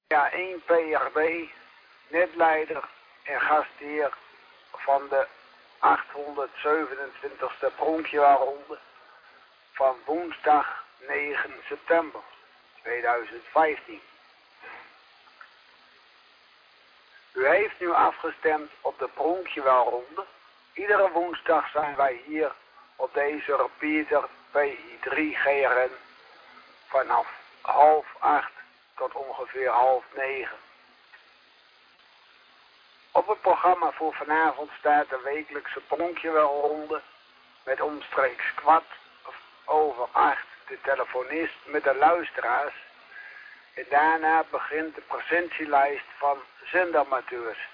PA1 PRD, netleider en gastheer van de 827ste Pronkjewaronde van woensdag 9 september 2015. U heeft nu afgestemd op de Pronkjewaronde. Iedere woensdag zijn wij hier op deze repeater PI3 GRN vanaf 7:30 tot ongeveer 8:30. Op het programma voor vanavond staat de wekelijkse Pronkjewaronde met omstreeks 7:15 de telefonist met de luisteraars. En daarna begint de presentielijst van zendamateurs.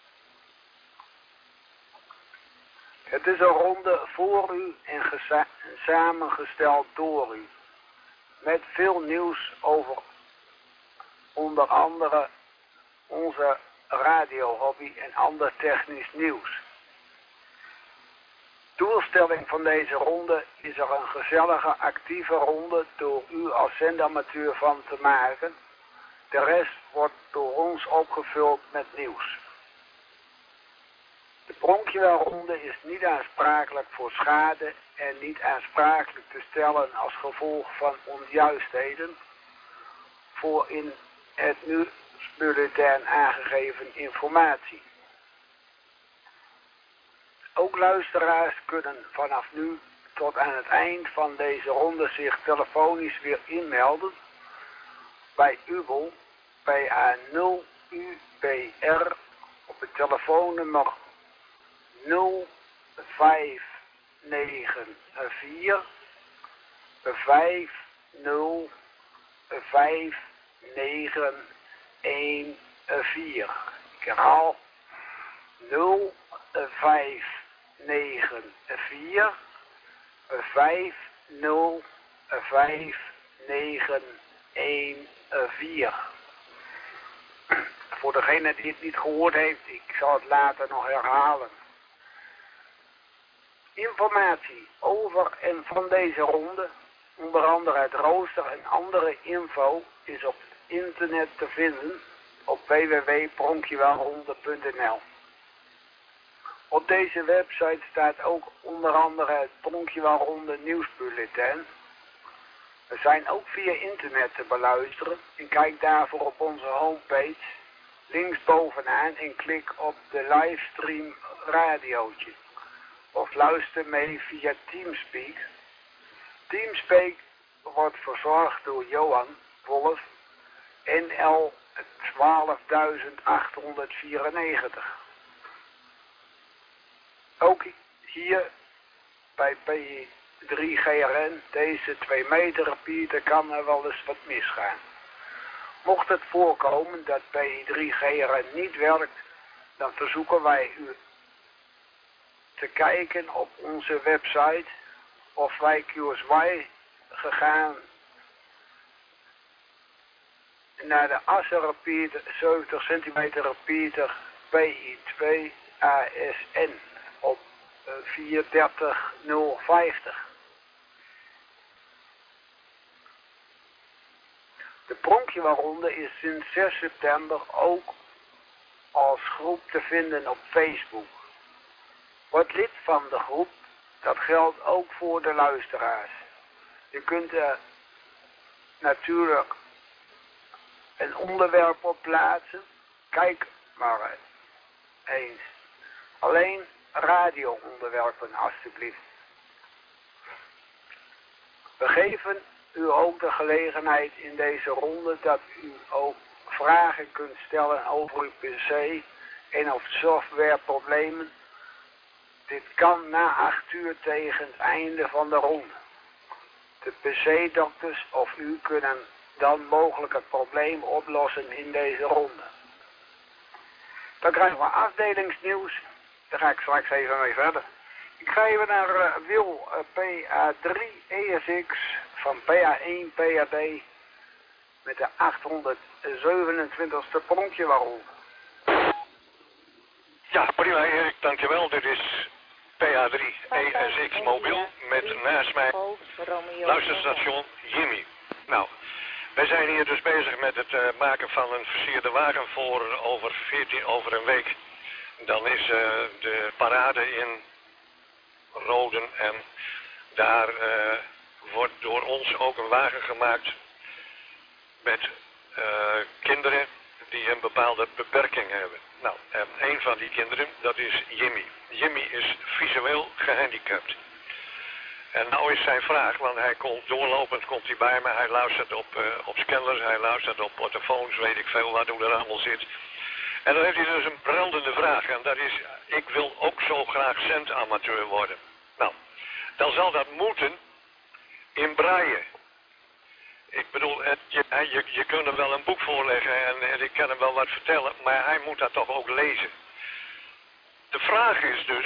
Het is een ronde voor u en samengesteld door u. Met veel nieuws over onder andere onze radiohobby en ander technisch nieuws. Doelstelling van deze ronde is er een gezellige, actieve ronde door u als zendamateur van te maken. De rest wordt door ons opgevuld met nieuws. De Pronkjewaronde is niet aansprakelijk voor schade en niet aansprakelijk te stellen als gevolg van onjuistheden voor in het nieuwsbulletin aangegeven informatie. Ook luisteraars kunnen vanaf nu tot aan het eind van deze ronde zich telefonisch weer inmelden bij UBL PA0 UBR op het telefoonnummer 0594 505914. Ik herhaal 0594 505914. Voor degene die het niet gehoord heeft, ik zal het later nog herhalen. Informatie over en van deze ronde, onder andere het rooster en andere info, is op het internet te vinden op www.pronkjewaronde.nl. Op deze website staat ook onder andere het Pronkjewaronde nieuwsbulletin. We zijn ook via internet te beluisteren en kijk daarvoor op onze homepage linksbovenaan en klik op de livestream radiootje. Of luister mee via Teamspeak. Teamspeak wordt verzorgd door Johan Wolf, NL 12894. Ook hier bij P3 GRN, deze 2 meter repeater, kan er wel eens wat misgaan. Mocht het voorkomen dat P3 GRN niet werkt, dan verzoeken wij u te kijken op onze website of wij QSY gegaan naar de Assen repeater, 70 centimeter repeater PI2 ASN op 430050. De Pronkjewaronde is sinds 6 september ook als groep te vinden op Facebook. Word lid van de groep, dat geldt ook voor de luisteraars. Je kunt er natuurlijk een onderwerp op plaatsen. Kijk maar eens. Alleen radio-onderwerpen alstublieft. We geven u ook de gelegenheid in deze ronde dat u ook vragen kunt stellen over uw PC en of softwareproblemen. Dit kan na 8 uur tegen het einde van de ronde. De PC-dokters of u kunnen dan mogelijk het probleem oplossen in deze ronde. Dan krijgen we afdelingsnieuws. Daar ga ik straks even mee verder. Ik ga even naar Wil PA3 ESX van PA1 PAD met de 827ste Pronkjewaronde. Ja, prima Erik, dankjewel. Dit is PA3 ESX mobiel met naast mij luisterstation Jimmy. Nou, Wij zijn hier dus bezig met het maken van een versierde wagen voor over een week. Dan is de parade in Roden en daar wordt door ons ook een wagen gemaakt met kinderen die een bepaalde beperking hebben. Nou, en een van die kinderen, dat is Jimmy. Jimmy is visueel gehandicapt. En nou is zijn vraag, want hij komt doorlopend bij me, hij luistert op scanners, hij luistert op portofoons, weet ik veel wat hoe er allemaal zit. En dan heeft hij dus een brandende vraag en dat is, ik wil ook zo graag centamateur worden. Nou, dan zal dat moeten in braille. Ik bedoel, je kunt hem wel een boek voorleggen en ik kan hem wel wat vertellen, maar hij moet dat toch ook lezen. De vraag is dus,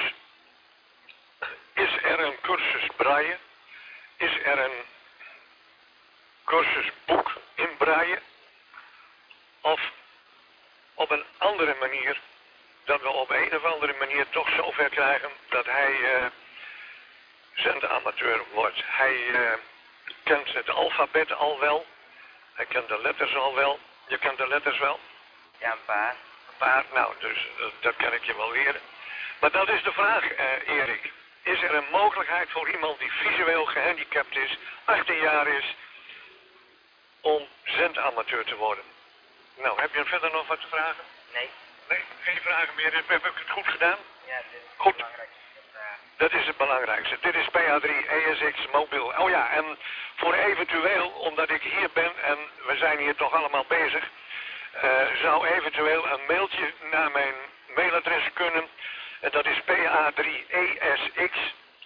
is er een cursus braille? Is er een cursusboek in braille? Of op een andere manier, dat we op een of andere manier toch zover krijgen dat hij zendamateur wordt. Hij kent het alfabet al wel. Hij kent de letters al wel. Je kent de letters wel? Ja, een paar. Een paar, nou, dus dat kan ik je wel leren. Maar dat is de vraag, Erik. Is er een mogelijkheid voor iemand die visueel gehandicapt is, 18 jaar is, om zendamateur te worden? Nou, heb je verder nog wat te vragen? Nee. Nee, geen vragen meer. Heb ik het goed gedaan? Ja, dit is goed. Het belangrijkste. Dat is het belangrijkste. Dit is PA3 ESX mobiel. Oh ja, en voor eventueel, omdat ik hier ben en we zijn hier toch allemaal bezig, zou eventueel een mailtje naar mijn mailadres kunnen. En dat is PA3ESX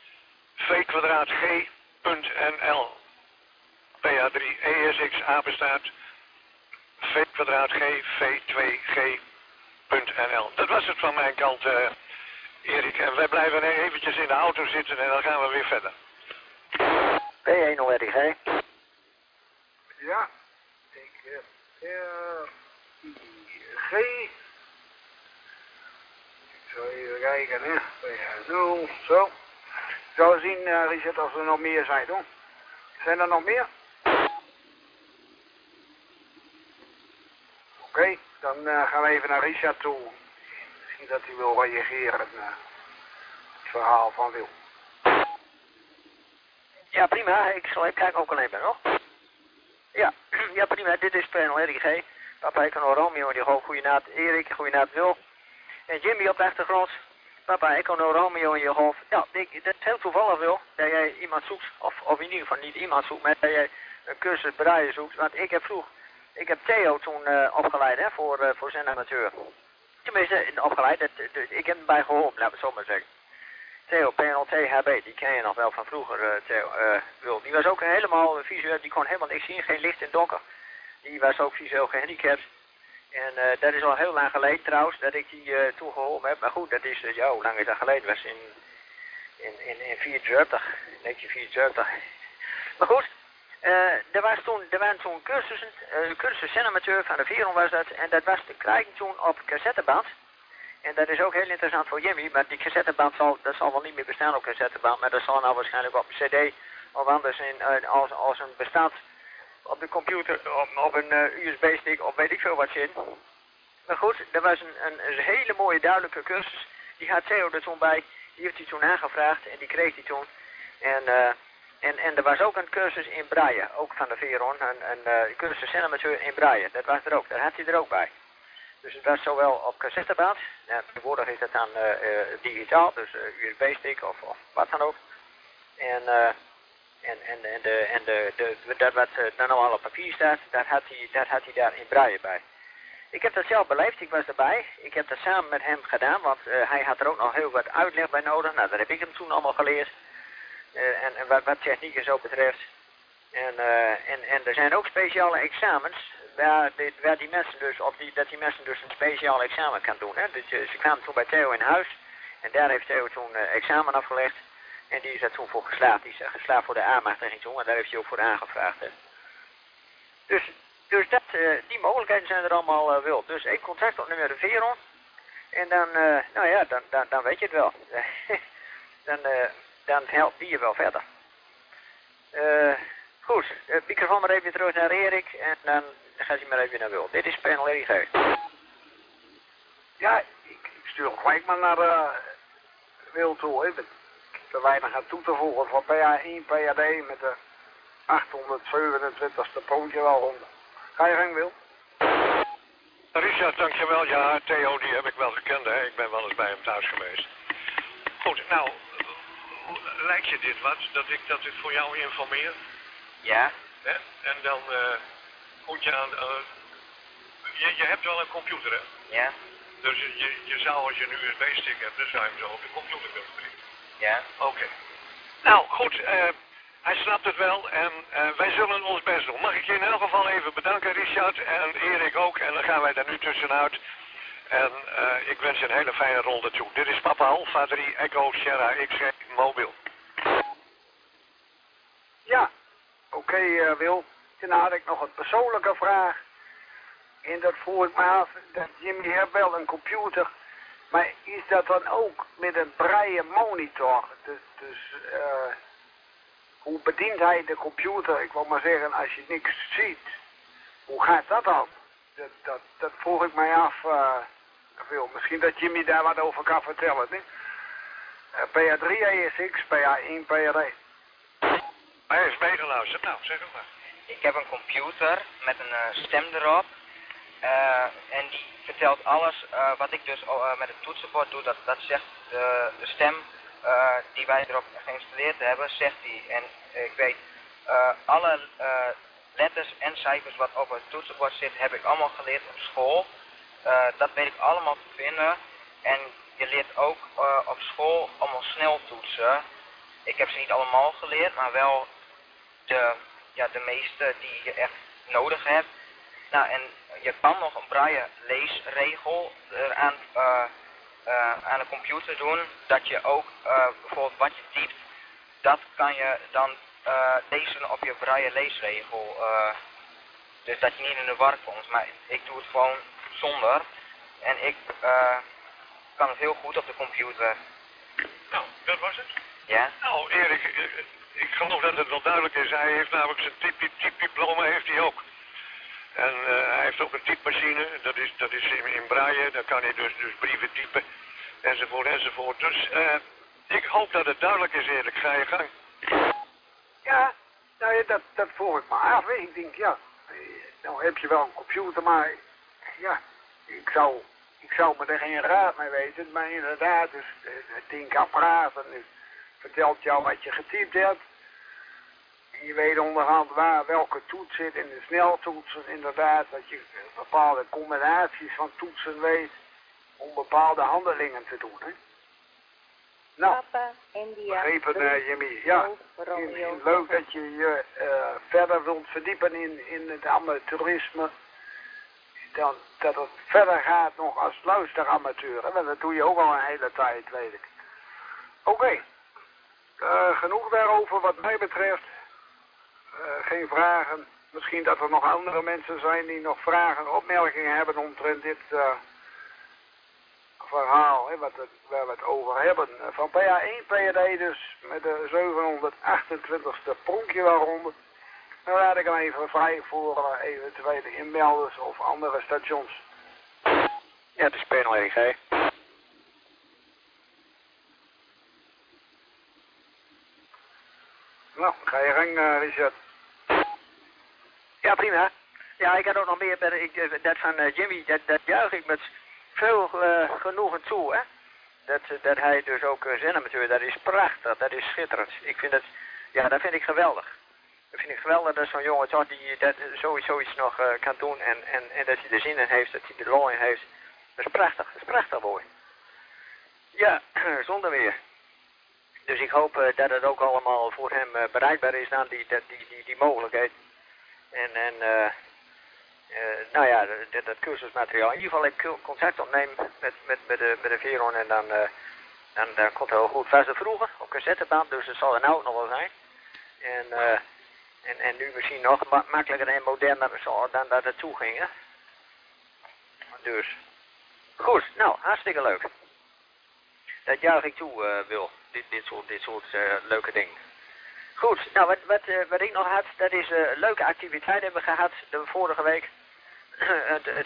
v2g.nl. PA3ESX apenstaart v2g v2g.nl. Dat was het van mijn kant, Erik. En wij blijven eventjes in de auto zitten en dan gaan we weer verder. P10RG. Ja, ik heb G. Ik zal even kijken, hè. P0, zo. Zo zien, Richard, als er nog meer zijn, toch? Zijn er nog meer? Oké, dan gaan we even naar Richard toe. Misschien dat hij wil reageren naar het verhaal van Wil. Ja, prima. Ik zal even kijken of ik alleen ben, hoor. Ja, ja, prima. Dit is P10RG. Papa, ik kan Romeo, die hoofd. Goeienacht Erik, goeienacht Wil. En Jimmy op de achtergrond. Papa, ik kan Romeo in je hoofd. Ja, dat is heel toevallig, Wil, dat jij iemand zoekt. Of in ieder geval niet iemand zoekt, maar dat jij een cursus braille zoekt. Want ik heb Theo toen opgeleid, hè, voor zijn amateur. Tenminste, opgeleid, ik heb hem bij geholpen, laten we het zo maar zeggen. Theo, PNLT-HB, die ken je nog wel van vroeger, Theo. Wil. Die was ook helemaal visueel, die kon helemaal niks zien, geen licht en donker. Die was ook visueel gehandicapt. En dat is al heel lang geleden trouwens, dat ik die toen geholpen heb. Maar goed, dat is, ja, hoe lang is dat geleden? Dat was in 74, 1974. Maar goed, er waren toen cursussen, cursus cinemateur van de Veron was dat. En dat was te krijgen toen op cassetteband. En dat is ook heel interessant voor Jimmy, maar die cassetteband zal wel niet meer bestaan op cassetteband. Maar dat zal nou waarschijnlijk op een cd of anders als een bestaat op de computer, op een USB-stick of weet ik veel wat zit. Maar goed, er was een hele mooie duidelijke cursus. Die had Theo er toen bij. Die heeft hij toen aangevraagd en die kreeg hij toen. En er was ook een cursus in braille, ook van de Veron. Een cursus cinemateur in braille. Dat was er ook, daar had hij er ook bij. Dus het was zowel op cassetteband. Ja, tegenwoordig is het dan digitaal, dus USB-stick of wat dan ook. Dat wat dan al op papier staat, dat had hij daar in braille bij. Ik heb dat zelf beleefd, ik was erbij. Ik heb dat samen met hem gedaan, want hij had er ook nog heel wat uitleg bij nodig. Nou, dat heb ik hem toen allemaal geleerd. En wat techniek en zo betreft. En er zijn ook speciale examens, waar die mensen dus, dat die mensen dus een speciaal examen kan doen. Hè? Dus ze kwamen toen bij Theo in huis. En daar heeft Theo toen examen afgelegd. En die is daar toen voor geslaagd. Die is geslaagd voor de aanmachtiging toen. En daar heeft hij ook voor aangevraagd. Hè. Dus die mogelijkheden zijn er allemaal wil. Dus één contact op nummer Veron. En dan, nou ja, dan weet je het wel. Dan helpt die je wel verder. Goed, het microfoon maar even terug naar Erik en dan gaat hij maar even naar Wil. Dit is panel Erik G. Ja, ik stuur gelijk maar naar Wil toe. Hè. Ik heb er weinig aan toe te voegen van PA1, PAD met de 827ste poontje wel rond. Ga je gang, Wil? Richard, dankjewel. Ja, Theo, die heb ik wel gekend, hè. Ik ben wel eens bij hem thuis geweest. Goed, nou, lijkt je dit wat, dat ik voor jou informeer? Ja. Hè? En dan moet je aan... je hebt wel een computer, hè? Ja. Dus je zou, als je een USB-stick hebt, dan zou je hem zo op de computer kunnen brengen. Ja. Oké. Nou, goed. Hij snapt het wel en wij zullen ons best doen. Mag ik je in elk geval even bedanken, Richard, en Erik ook. En dan gaan wij daar nu tussenuit. En ik wens je een hele fijne ronde toe. Dit is Papa Alpha 3 Echo Sierra XG Mobiel. Ja, oké, Wil. Dan had ik nog een persoonlijke vraag. En dat vroeg ik me af. Dat Jimmy heeft wel een computer. Maar is dat dan ook met een braille monitor? Dus hoe bedient hij de computer? Ik wil maar zeggen, als je niks ziet. Hoe gaat dat dan? Dat vroeg ik mij af. Wil. Misschien dat Jimmy daar wat over kan vertellen. Hè? PA3 ASX, PA1 PAD. Hij heeft meegeluisterd. Nou, zeg het maar. Ik heb een computer met een stem erop. En die vertelt alles wat ik dus met het toetsenbord doe. Dat zegt de stem die wij erop geïnstalleerd hebben, zegt die. En ik weet alle letters en cijfers wat op het toetsenbord zit, heb ik allemaal geleerd op school. Dat weet ik allemaal te vinden. En je leert ook op school allemaal sneltoetsen. Ik heb ze niet allemaal geleerd, maar wel de meeste die je echt nodig hebt. Nou, en je kan nog een braille leesregel aan de computer doen. Dat je ook bijvoorbeeld wat je typt, dat kan je dan lezen op je braille leesregel. Dus dat je niet in de war komt. Maar ik doe het gewoon zonder. En ik kan het heel goed op de computer. Nou, dat was het. Ja? Nou, Erik, ik geloof dat het wel duidelijk is. Hij heeft namelijk zijn typdiploma heeft hij ook. En hij heeft ook een typemachine. Dat is in braille. Daar kan hij dus brieven typen. Enzovoort, enzovoort. Dus ik hoop dat het duidelijk is, Erik. Ga je gang. Ja, nou ja, dat vroeg ik me af. Ik denk, ja, nou heb je wel een computer, maar ja, ik zou me er geen raad mee weten. Maar inderdaad, dus het denkapparaat en het vertelt jou wat je getypt hebt. En je weet onderhand welke toets zit in de sneltoetsen. Inderdaad, dat je bepaalde combinaties van toetsen weet om bepaalde handelingen te doen. Hè? Nou, Papa, India, begrepen Jimmy. Ja, leuk dat je je verder wilt verdiepen in het amateurisme. Dan, dat het verder gaat nog als luisteramateur. Hè? Want dat doe je ook al een hele tijd, weet ik. Oké. Genoeg daarover wat mij betreft. Geen vragen. Misschien dat er nog andere mensen zijn die nog vragen, opmerkingen hebben omtrent dit verhaal, hè, waar we het over hebben. Van PA1 PAD dus met de 728ste pronkje waaronder. Dan laat ik hem even vrij voor eventuele inmelders of andere stations. Ja, het is panel Erik G. Nou, ga je gang, Richard. Ja, prima. Ja, ik had ook nog meer, dat van Jimmy, dat juich ik met veel genoegen toe, hè. Dat hij dus ook zenamateur, dat is prachtig, dat is schitterend. Ik vind het, ja, dat vind ik geweldig. Dat vind ik geweldig dat zo'n jongen toch die dat sowieso iets nog kan doen en dat hij er zin in heeft, dat hij er lol in heeft. Dat is prachtig mooi. Ja, zonder meer. Dus ik hoop dat het ook allemaal voor hem bereikbaar is dan die mogelijkheid. En nou ja, dat cursusmateriaal. In ieder geval ik contact opnemen met de Veron en dan komt het heel goed. Was er vroeger op cassetteband, dus het zal er nou nog wel zijn. En nu misschien nog makkelijker en moderner dan dat het toe ging, hè. Dus, goed, nou, hartstikke leuk. Dat juich ik toe, Wil, dit soort leuke dingen. Goed, nou wat ik nog had, dat is leuke activiteiten hebben we gehad de vorige week. het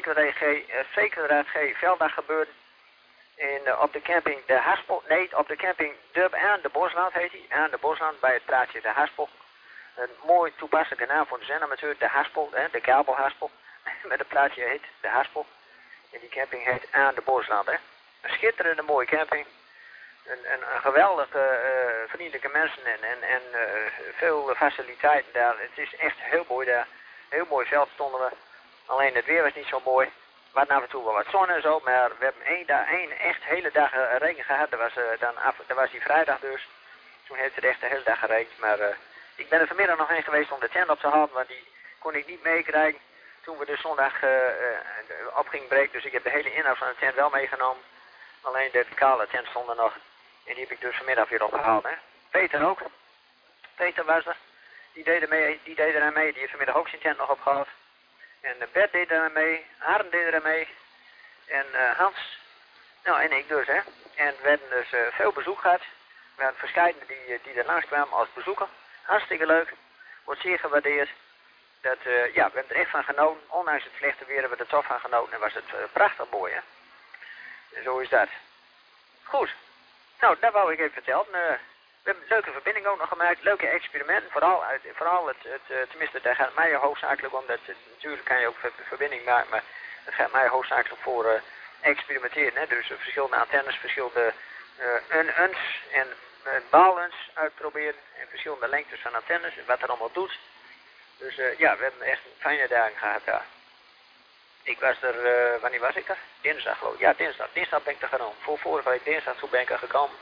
VK-G Velddag gebeurde op de camping De Haspel. Nee, op de camping Dub aan de Bosland heet hij. Aan de Bosland bij het plaatsje De Haspel. Een mooi toepasselijke naam voor de zenamateur, De Haspel, de kabelhaspel. Met het plaatsje heet De Haspel. En die camping heet Aan de Bosland. Hè. Een schitterende mooie camping. Een geweldige vriendelijke mensen en veel faciliteiten daar. Het is echt heel mooi daar. Heel mooi veld stonden we. Alleen het weer was niet zo mooi. We hadden af en toe wel wat zon en zo, maar we hebben één echt hele dag regen gehad. Dat was die vrijdag dus. Toen heeft het echt de hele dag geregend. Maar ik ben er vanmiddag nog heen geweest om de tent op te halen, want die kon ik niet meekrijgen. Toen we de zondag op gingen breken, dus ik heb de hele inhoud van de tent wel meegenomen. Alleen de kale tent stond er nog. En die heb ik dus vanmiddag weer opgehaald. Hè. Peter ook. Peter was er. Die deed er mee. Die heeft vanmiddag ook zijn tent nog opgehaald. En Bert deed er mee. Arn deed er mee. En Hans. Nou, en ik dus, hè. En we hebben dus veel bezoek gehad. We hadden verscheidenen die er langs kwamen als bezoeker. Hartstikke leuk. Wordt zeer gewaardeerd. We hebben er echt van genoten. Ondanks het slechte weer hebben we er toch van genoten. En was het prachtig mooi, hè. En zo is dat. Goed. Nou, dat wou ik even vertellen. We hebben een leuke verbinding ook nog gemaakt. Leuke experimenten. Vooral tenminste, daar gaat het mij hoofdzakelijk om. Natuurlijk kan je ook verbinding maken, maar het gaat mij hoofdzakelijk voor experimenteren. Hè? Dus verschillende antennes, verschillende uns en baluns uitproberen. En verschillende lengtes van antennes en wat dat allemaal doet. Dus we hebben echt fijne dagen gehad daar. Ik was er, wanneer was ik er? Dinsdag geloof ik. Ja, dinsdag. Dinsdag ben ik er genomen. Vorige week dinsdag, toen ben ik er gekomen.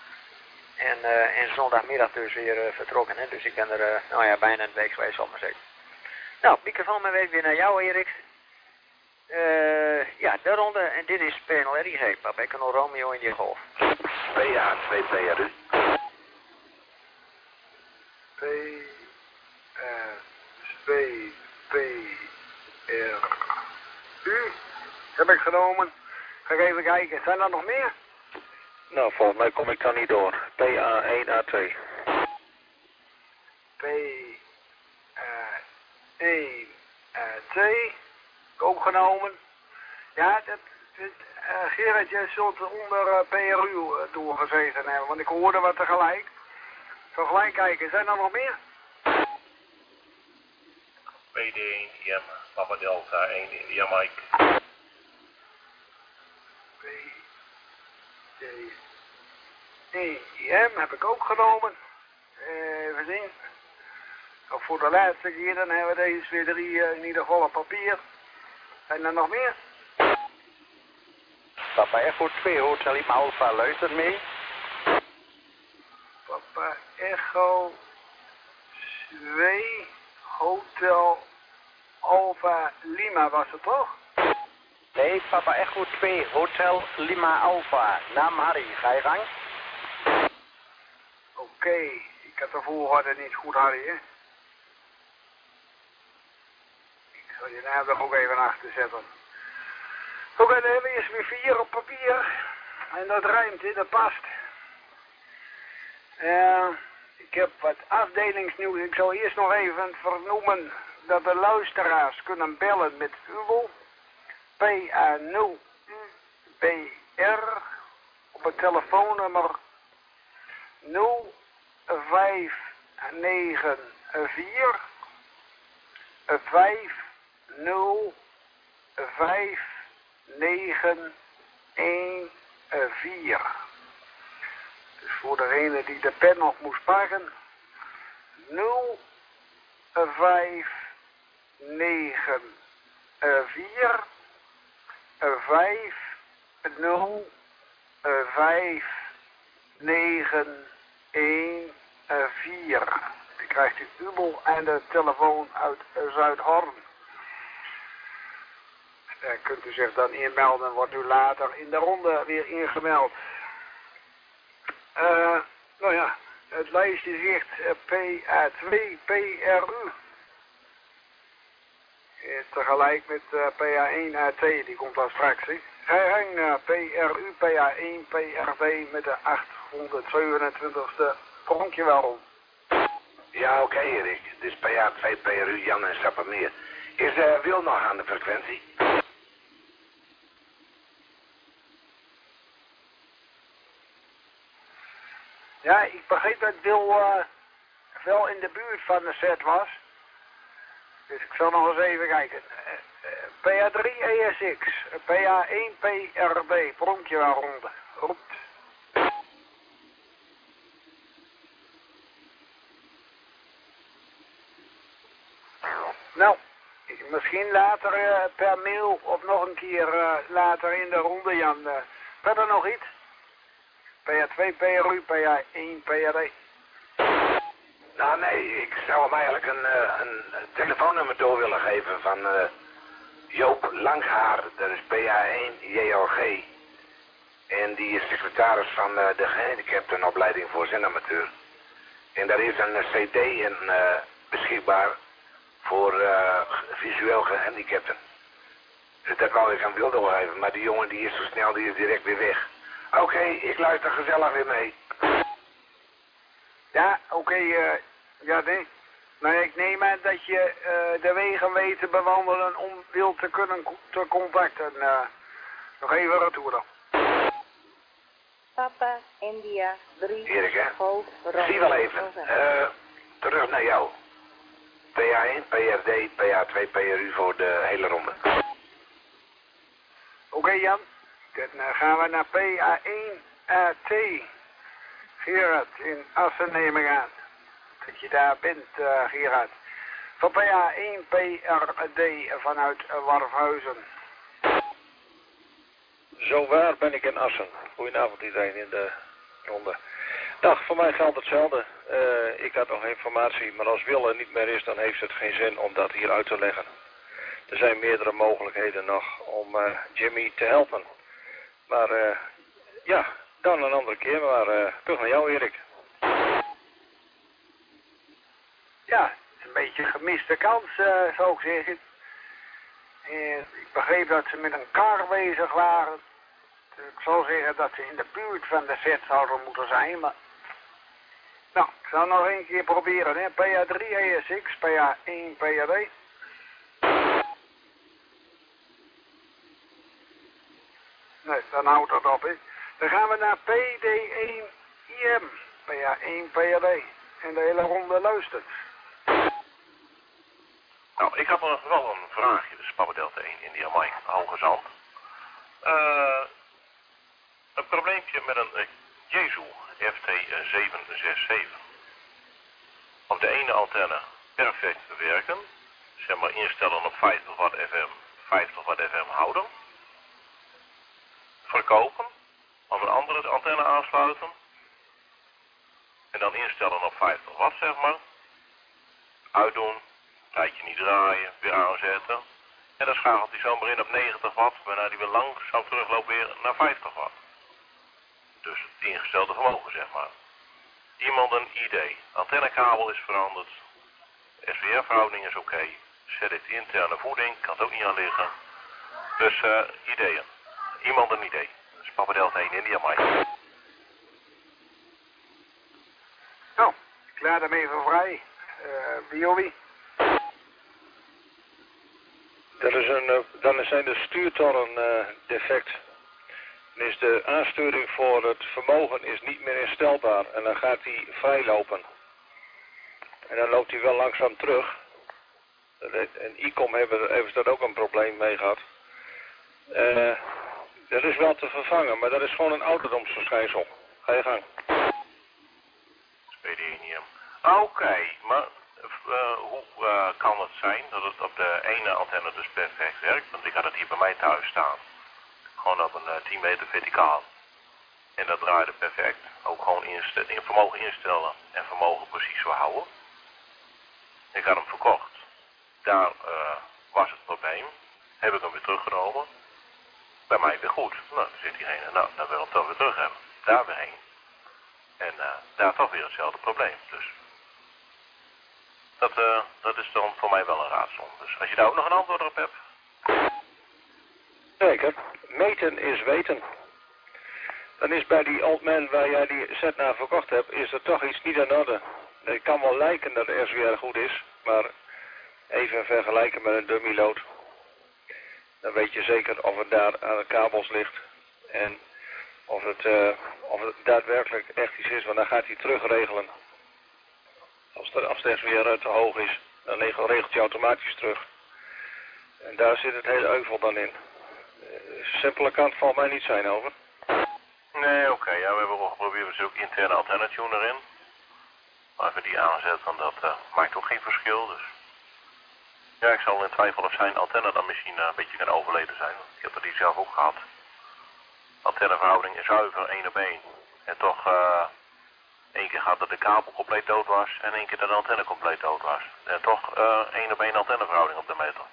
En zondagmiddag dus weer vertrokken. Hè? Dus ik ben er bijna een week geweest, zal ik maar zeggen. Nou, microfoon maar weer naar jou, Erik. De ronde. En dit is PNL RIG. Papa Echo Romeo in die golf. PA 2 PRU. PA 2 PRU. Heb ik genomen. Ga ik even kijken. Zijn er nog meer? Nou, volgens mij kom ik dan niet door. PA 1 A2. PA 1 A2. Ook genomen. Ja, Gerard, jij zult onder PRU doorgezeten hebben, want ik hoorde wat tegelijk. Zo gelijk kijken. Zijn er nog meer? PD1 IM, Papa Delta 1 India Mike. PD1 IM heb ik ook genomen. Even zien. Of voor de laatste keer, dan hebben we deze weer 3 in ieder geval op papier. Zijn er nog meer? Papa Echo 2 Hotel Lima Alpha, luistert mee. Papa Echo 2 Hotel Alpha Lima was het toch? Nee, Papa Echo 2 Hotel Lima Alpha. Naam Harry, ga je gang? Oké, ik had de volgorde niet goed, Harry, hè? Ik zal je naam er ook even achter zetten. Oké, dan hebben we eerst weer 4 op papier. En dat rijmt, hè, dat past. Ik heb wat afdelingsnieuws. Ik zal eerst nog even vernoemen dat de luisteraars kunnen bellen met UWO. PA0UBR op het telefoonnummer 0594 505914. Dus voor degene die de pen nog moest pakken, 0594 505914. Dan krijgt u Ubel aan de telefoon uit Zuidhorn. Daar kunt u zich dan inmelden, wordt u later in de ronde weer ingemeld. Nou ja, het lijstje zegt PA2 PRU. Tegelijk met PA1 AT, die komt dan straks. Hij hangt PRU, PA1, PRV met de 827ste. Pronk je wel om. Ja, oké, Erik. Dit is PA 2 PRU Jan en Sappermeer. Is Wil nog aan de frequentie? Ja, ik begreep dat Wil wel in de buurt van de set was. Dus ik zal nog eens even kijken. PA3 ESX, PA1 PRB, pronkje waaronder. Roept. Nou, misschien later per mail of nog een keer later in de ronde, Jan. Verder nog iets? PA2 PRU, PA1 PRD. Nou nee, ik zou hem eigenlijk een telefoonnummer door willen geven van Joop Langhaar. Dat is PA1 JLG. En die is secretaris van de gehandicaptenopleiding voor zenamateur. En daar is een CD in beschikbaar voor visueel gehandicapten. Dus dat wou ik aan Wil doorgeven, maar die jongen die is zo snel, die is direct weer weg. Oké, ik luister gezellig weer mee. Ja, oké, ja nee. Maar ik neem aan dat je de wegen weet te bewandelen om Wil te kunnen te contacten. Nog even retour dan. Papa, India, 3, Erik, hè? Golf, Romeo. Zie wel even. Terug naar jou. PA1, PRD, PA2, PRU voor de hele ronde. Oké, Jan. Dan gaan we naar PA1 AT. Gerard in Assen neem ik aan. Dat je daar bent, Gerard. Voor PA1 PRD vanuit Warfhuizen. Zo waar ben ik in Assen. Goedenavond iedereen in de ronde. Dag, voor mij geldt hetzelfde. Ik had nog informatie, maar als Wil er niet meer is, dan heeft het geen zin om dat hier uit te leggen. Er zijn meerdere mogelijkheden nog om Jimmy te helpen. Maar ja, dan een andere keer. Maar terug naar jou, Erik. Ja, een beetje gemiste kans, zou ik zeggen. En ik begreep dat ze met een kar bezig waren. Dus ik zou zeggen dat ze in de buurt van de set zouden moeten zijn, maar... Nou, ik zal nog een keer proberen, hè. PA3 ESX, PA1 PRD. Nee, dan houdt het op, hè. Dan gaan we naar PD1 IM, PA1 PRD. En de hele ronde luistert. Nou, ik had nog wel een vraagje. Dus Papa Delta 1, India Mike, Hoge Zand. Een probleempje met een Jezu FT767. Op de ene antenne perfect werken. Zeg maar instellen op 50 watt FM, 50 watt FM houden. Verkopen. Op een andere antenne aansluiten. En dan instellen op 50 watt, zeg maar. Uitdoen. Tijdje niet draaien, weer aanzetten. En dan schakelt hij zomaar in op 90 watt, waarna hij weer langzaam terugloopt weer naar 50 watt. Dus het ingestelde vermogen, zeg maar. Iemand een idee. Antennekabel is veranderd. SWR-verhouding is oké. Zet het interne voeding, kan het ook niet aan liggen. Dus ideeën. Iemand een idee. Dus Papa Delta 1 India Mike. Nou, ik laat hem even vrij. Biowie. Dan zijn de stuurtorren defect. Dan is de aansturing voor het vermogen is niet meer instelbaar en dan gaat hij vrijlopen. En dan loopt hij wel langzaam terug. En ICOM heeft daar ook een probleem mee gehad. Dat is wel te vervangen, maar dat is gewoon een ouderdomsverschijnsel. Ga je gang. Spedienium. Oké, maar hoe kan het zijn dat het op de ene antenne dus perfect werkt? Want ik had het hier bij mij thuis staan. Gewoon op een 10 meter verticaal. En dat draaide perfect. Ook gewoon vermogen instellen en vermogen precies zo houden. Ik had hem verkocht. Daar was het probleem. Heb ik hem weer teruggenomen. Bij mij weer goed. Nou, dan zit diegene, nou, dan wil ik hem toch weer terug hebben. Daar weer heen. En daar toch weer hetzelfde probleem. Dus dat is dan voor mij wel een raadsel. Dus als je daar ook nog een antwoord op hebt. Zeker. Meten is weten. Dan is bij die old man waar jij die set naar verkocht hebt, is er toch iets niet aan orde. Het kan wel lijken dat de SWR goed is, maar even vergelijken met een dummy load. Dan weet je zeker of het daar aan de kabels ligt en of het daadwerkelijk echt iets is, want dan gaat hij terugregelen. Als de SWR te hoog is, dan regelt hij automatisch terug. En daar zit het hele euvel dan in. Simpele kant valt mij niet zijn over. Nee, oké. Ja, we hebben ook geprobeerd, we ook interne antenne-tuner in. Maar als we die aanzetten, dat maakt ook geen verschil. Dus ja, ik zal in twijfel of zijn antenne dan misschien een beetje kan overleden zijn. Ik heb die zelf ook gehad. Antenneverhouding is zuiver 1 op 1. En toch 1 keer gaat dat de kabel compleet dood was en 1 keer dat de antenne compleet dood was. En toch 1 op 1 antenneverhouding op de meter.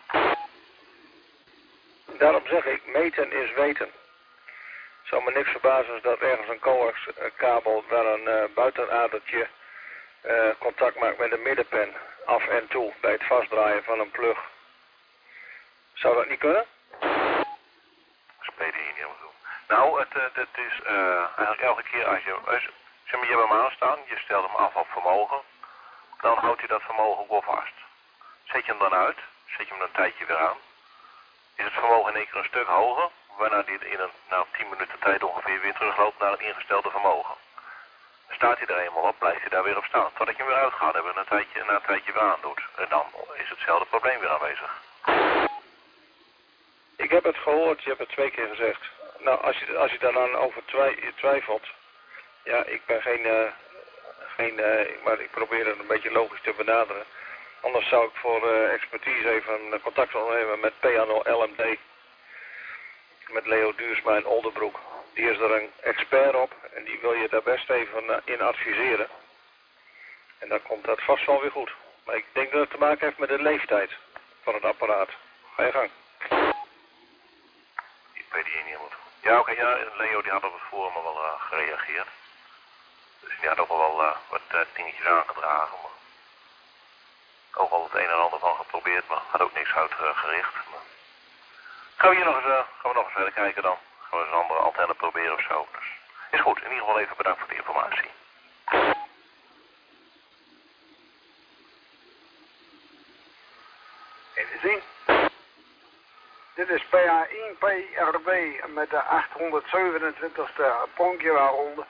Daarom zeg ik, meten is weten. Het zou me niks verbazen dat ergens een coax-kabel waar een buitenadertje contact maakt met de middenpen af en toe bij het vastdraaien van een plug. Zou dat niet kunnen? Spelen hier niet helemaal toe. Nou, het is eigenlijk elke keer als je zeg maar, je hebt hem aanstaan, je stelt hem af op vermogen, dan houdt hij dat vermogen ook wel vast. Zet je hem dan uit, zet je hem een tijdje weer aan, is het vermogen in één keer een stuk hoger, waarna die in 10 minuten tijd ongeveer weer terugloopt naar het ingestelde vermogen. Dan staat hij er eenmaal op, blijft hij daar weer op staan, totdat je hem weer uitgaat hebben en na een tijdje weer aandoet. En dan is hetzelfde probleem weer aanwezig. Ik heb het gehoord, je hebt het 2 keer gezegd. Nou, als je daar dan over twijfelt, ja, ik ben maar ik probeer het een beetje logisch te benaderen. Anders zou ik voor expertise even contact opnemen met PA0 LMD. Met Leo Duursma in Oldenbroek. Die is er een expert op en die wil je daar best even in adviseren. En dan komt dat vast wel weer goed. Maar ik denk dat het te maken heeft met de leeftijd van het apparaat. Ga je gang. Ik weet die niet helemaal. Ja, oké, ja, Leo die had op het forum al wel gereageerd. Dus die had ook al wel wat dingetjes aangedragen. Maar ook al het een en ander van geprobeerd, maar had ook niks uitgericht. Gaan we nog eens verder kijken dan. Gaan we eens een andere antenne proberen of zo. Dus is goed, in ieder geval even bedankt voor de informatie. Even zien. Dit is PA1 PRB met de 827ste Ponkjewaalronde.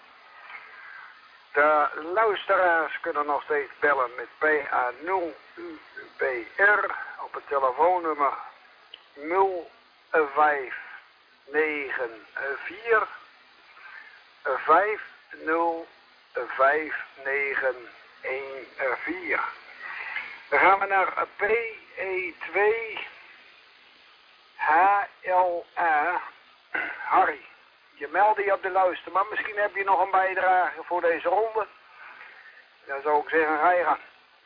De luisteraars kunnen nog steeds bellen met PA0 UBR op het telefoonnummer 0594 505914. Dan gaan we naar PE2 HLA. Harry, je meldde je op de luister, maar misschien heb je nog een bijdrage voor deze ronde. Dan zou ik zeggen, ga je gang.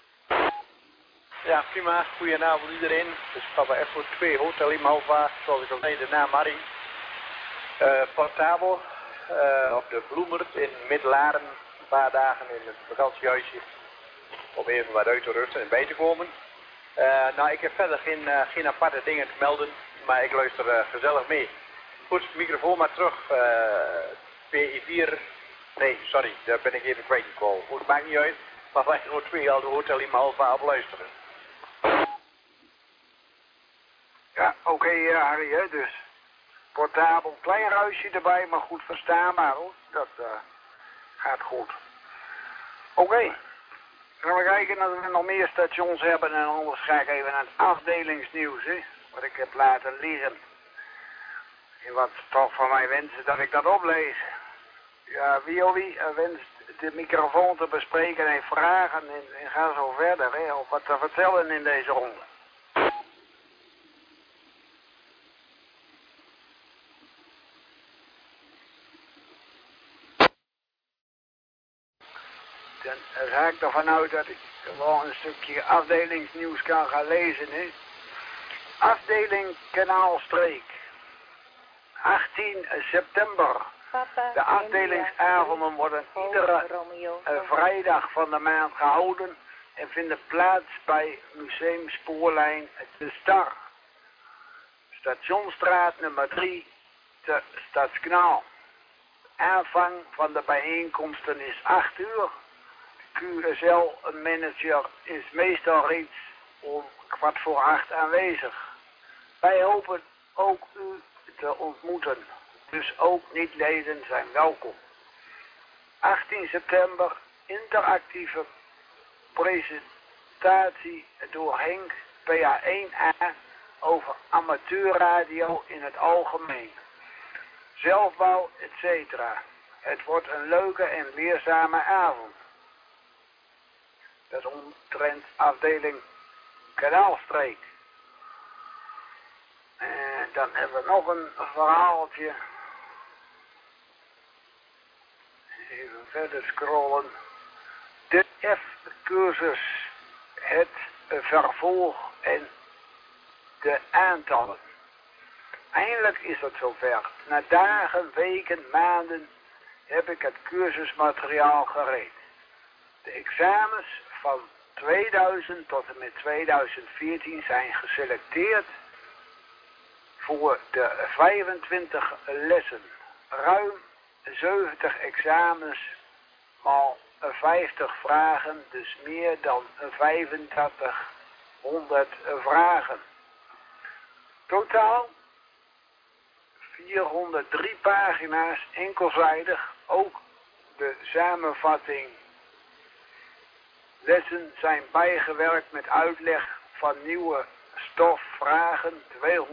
Ja, prima. Goedenavond iedereen. Dus Papa F 2 Hotel Lima Alpha, zoals ik al zei, de naam Harry. Portabel op de Bloemert in Middelaren. Een paar dagen in het vakantiehuisje. Om even wat uit te rusten en bij te komen. Nou, ik heb verder geen aparte dingen te melden, maar ik luister gezellig mee. Goed, microfoon maar terug. PE4. Nee, sorry, daar ben ik even kwijtgekomen. Goed, maakt niet uit. Maar wij gewoon 2 al de Hotel Lima Alpha op luisteren. Ja, oké, Harry, hè, dus. Portabel, klein ruisje erbij, maar goed verstaanbaar, hoor. Dat gaat goed. Oké. Gaan we kijken dat we nog meer stations hebben en anders ga ik even naar het afdelingsnieuws, hè, wat ik heb laten liggen. En wat toch van mij wensen dat ik dat oplees. Ja, wie wenst de microfoon te bespreken en vragen en ga zo verder, hè, of wat te vertellen in deze ronde. Dan ga ik ervan uit dat ik gewoon een stukje afdelingsnieuws kan gaan lezen, hè. Afdeling Kanaalstreek. 18 september. De afdelingsavonden worden iedere vrijdag van de maand gehouden en vinden plaats bij Museum Spoorlijn De Star. Stationstraat nummer 3 te Stadskanaal. Aanvang van de bijeenkomsten is 8 uur QSL-manager is meestal reeds om 7:15 aanwezig. Wij hopen ook u te ontmoeten, dus ook niet-leden zijn welkom. 18 september, interactieve presentatie door Henk, PA1A, over amateurradio in het algemeen. Zelfbouw, etc. Het wordt een leuke en leerzame avond. Dat omtrent afdeling Kanaalstreek. En dan hebben we nog een verhaaltje. Even verder scrollen. De F-cursus, het vervolg en de aantallen. Eindelijk is het zover. Na dagen, weken, maanden heb ik het cursusmateriaal gereed. De examens van 2000 tot en met 2014 zijn geselecteerd voor de 25 lessen. Ruim 70 examens maal 50 vragen, dus meer dan 3500 vragen. Totaal 403 pagina's, enkelzijdig, ook de samenvatting. Lessen zijn bijgewerkt met uitleg van nieuwe stofvragen,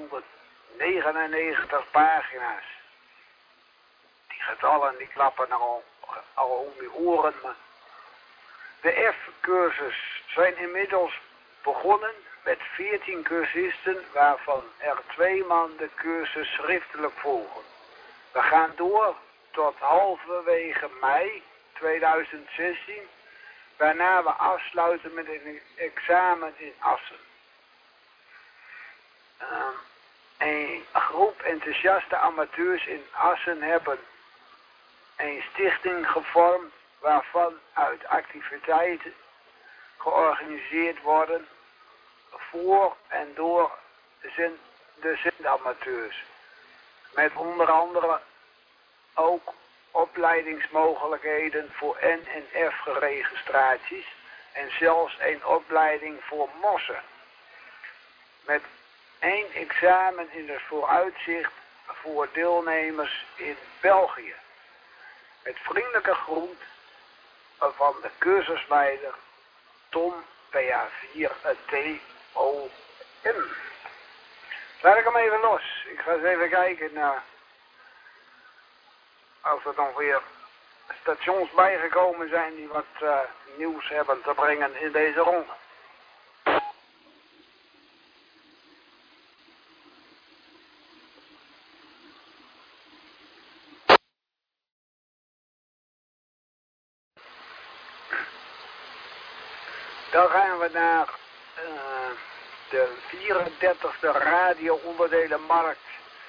299 pagina's. Die getallen die klappen al om je oren. Maar de F-cursus zijn inmiddels begonnen met 14 cursisten, waarvan er 2 man de cursus schriftelijk volgen. We gaan door tot halverwege mei 2016, waarna we afsluiten met een examen in Assen. Een groep enthousiaste amateurs in Assen hebben een stichting gevormd waarvan uit activiteiten georganiseerd worden voor en door de zendamateurs. Met onder andere ook opleidingsmogelijkheden voor N- en F-registraties en zelfs een opleiding voor mossen. Met 1 examen in het vooruitzicht voor deelnemers in België. Met vriendelijke groet van de cursusleider Tom PA4TOM. Laat ik hem even los. Ik ga eens even kijken naar of er nog weer stations bijgekomen zijn die wat nieuws hebben te brengen in deze ronde. Dan gaan we naar de 34e radio-onderdelenmarkt,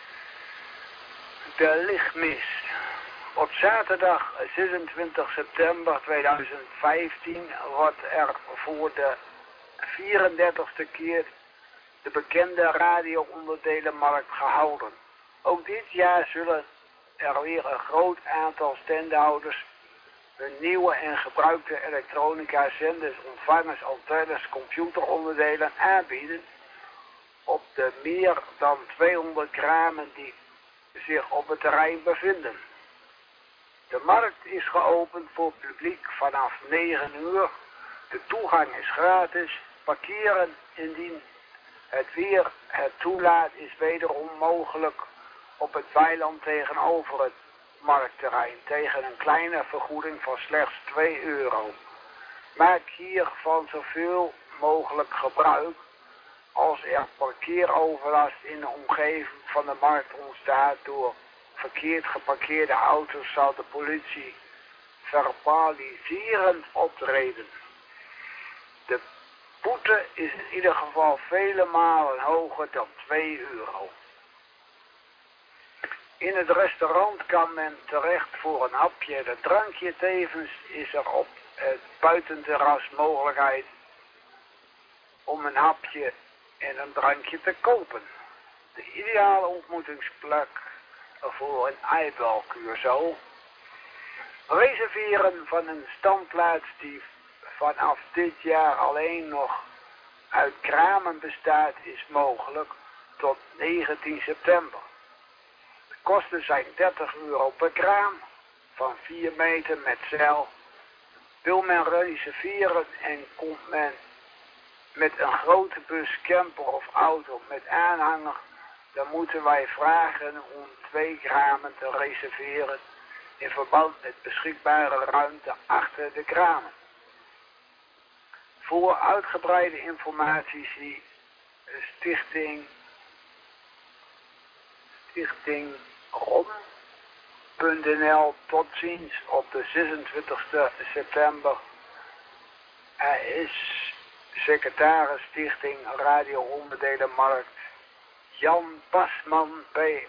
de Lichtmis. Op zaterdag 26 september 2015 wordt er voor de 34e keer de bekende radio-onderdelenmarkt gehouden. Ook dit jaar zullen er weer een groot aantal standhouders hun nieuwe en gebruikte elektronica, zenders, ontvangers, antennes, computeronderdelen aanbieden op de meer dan 200 kramen die zich op het terrein bevinden. De markt is geopend voor publiek vanaf 9 uur. De toegang is gratis. Parkeren indien het weer het toelaat is wederom mogelijk op het weiland tegenover het marktterrein tegen een kleine vergoeding van slechts €2. Maak hiervan zoveel mogelijk gebruik. Als er parkeeroverlast in de omgeving van de markt ontstaat door verkeerd geparkeerde auto's, zal de politie verbaliserend optreden. De boete is in ieder geval vele malen hoger dan €2. In het restaurant kan men terecht voor een hapje en een drankje. Tevens is er op het buitenterras mogelijkheid om een hapje en een drankje te kopen. De ideale ontmoetingsplek voor een eibelkuur zo. Reserveren van een standplaats die vanaf dit jaar alleen nog uit kramen bestaat, is mogelijk tot 19 september. De kosten zijn €30 per kraam van 4 meter met zeil. Wil men reserveren en komt men met een grote bus, camper of auto met aanhanger, dan moeten wij vragen om 2 kramen te reserveren in verband met beschikbare ruimte achter de kramen. Voor uitgebreide informatie zie Stichting Ron.nl. Tot ziens op de 26 september. Hij is secretaris Stichting Radio Onderdelenmarkt Jan Pasman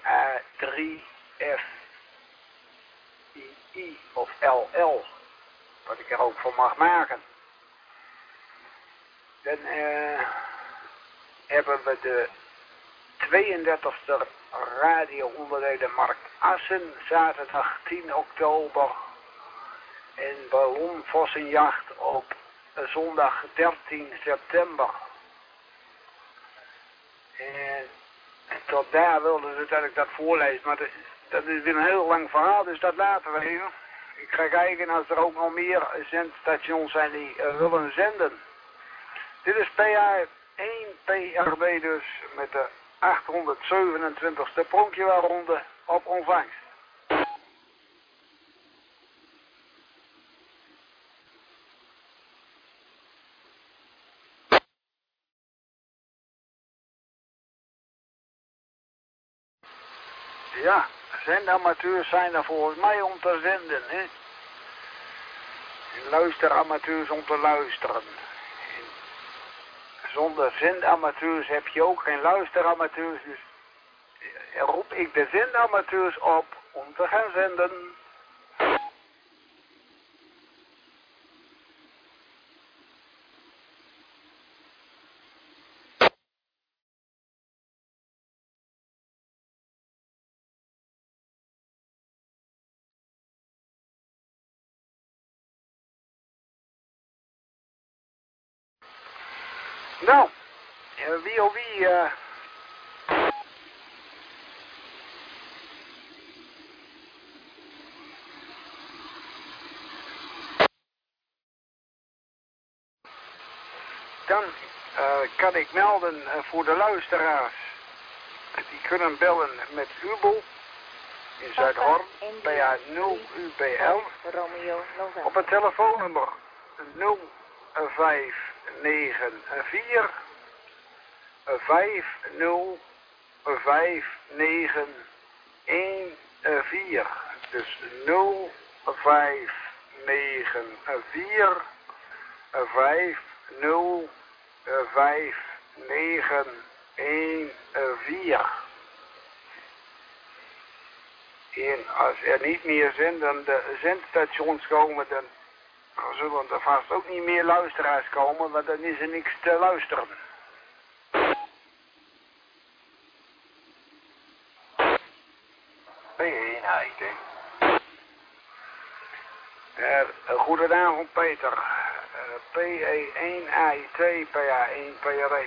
PA3FII of LL, wat ik er ook voor mag maken. Dan hebben we de 32e Radio Onderdelenmarkt Assen, zaterdag 10 oktober. En ballonvossenjacht op zondag 13 september. En tot daar wilden ze dat ik dat voorlees, maar dat is weer een heel lang verhaal, dus dat laten we even. Ik ga kijken als er ook nog meer zendstations zijn die willen zenden. Dit is PA1 PRB dus met de 827ste pronkjewaarronde op ontvangst. Ja, zendamateurs zijn er volgens mij om te zenden, hè. En luisteramateurs om te luisteren. En zonder zendamateurs heb je ook geen luisteramateurs, dus roep ik de zendamateurs op om te gaan zenden. Nou, wie of wie... Dan kan ik melden voor de luisteraars. Die kunnen bellen met Ubel in Zuidhorn, PA 0 UBL. Op het telefoonnummer 0594 505914. Dus 0594 505914. En als er niet meer zendende zendstations komen, dan zullen er vast ook niet meer luisteraars komen, want dan is er niks te luisteren. P1AIT. Goedenavond Peter. PE1AIT, PA1 PRE.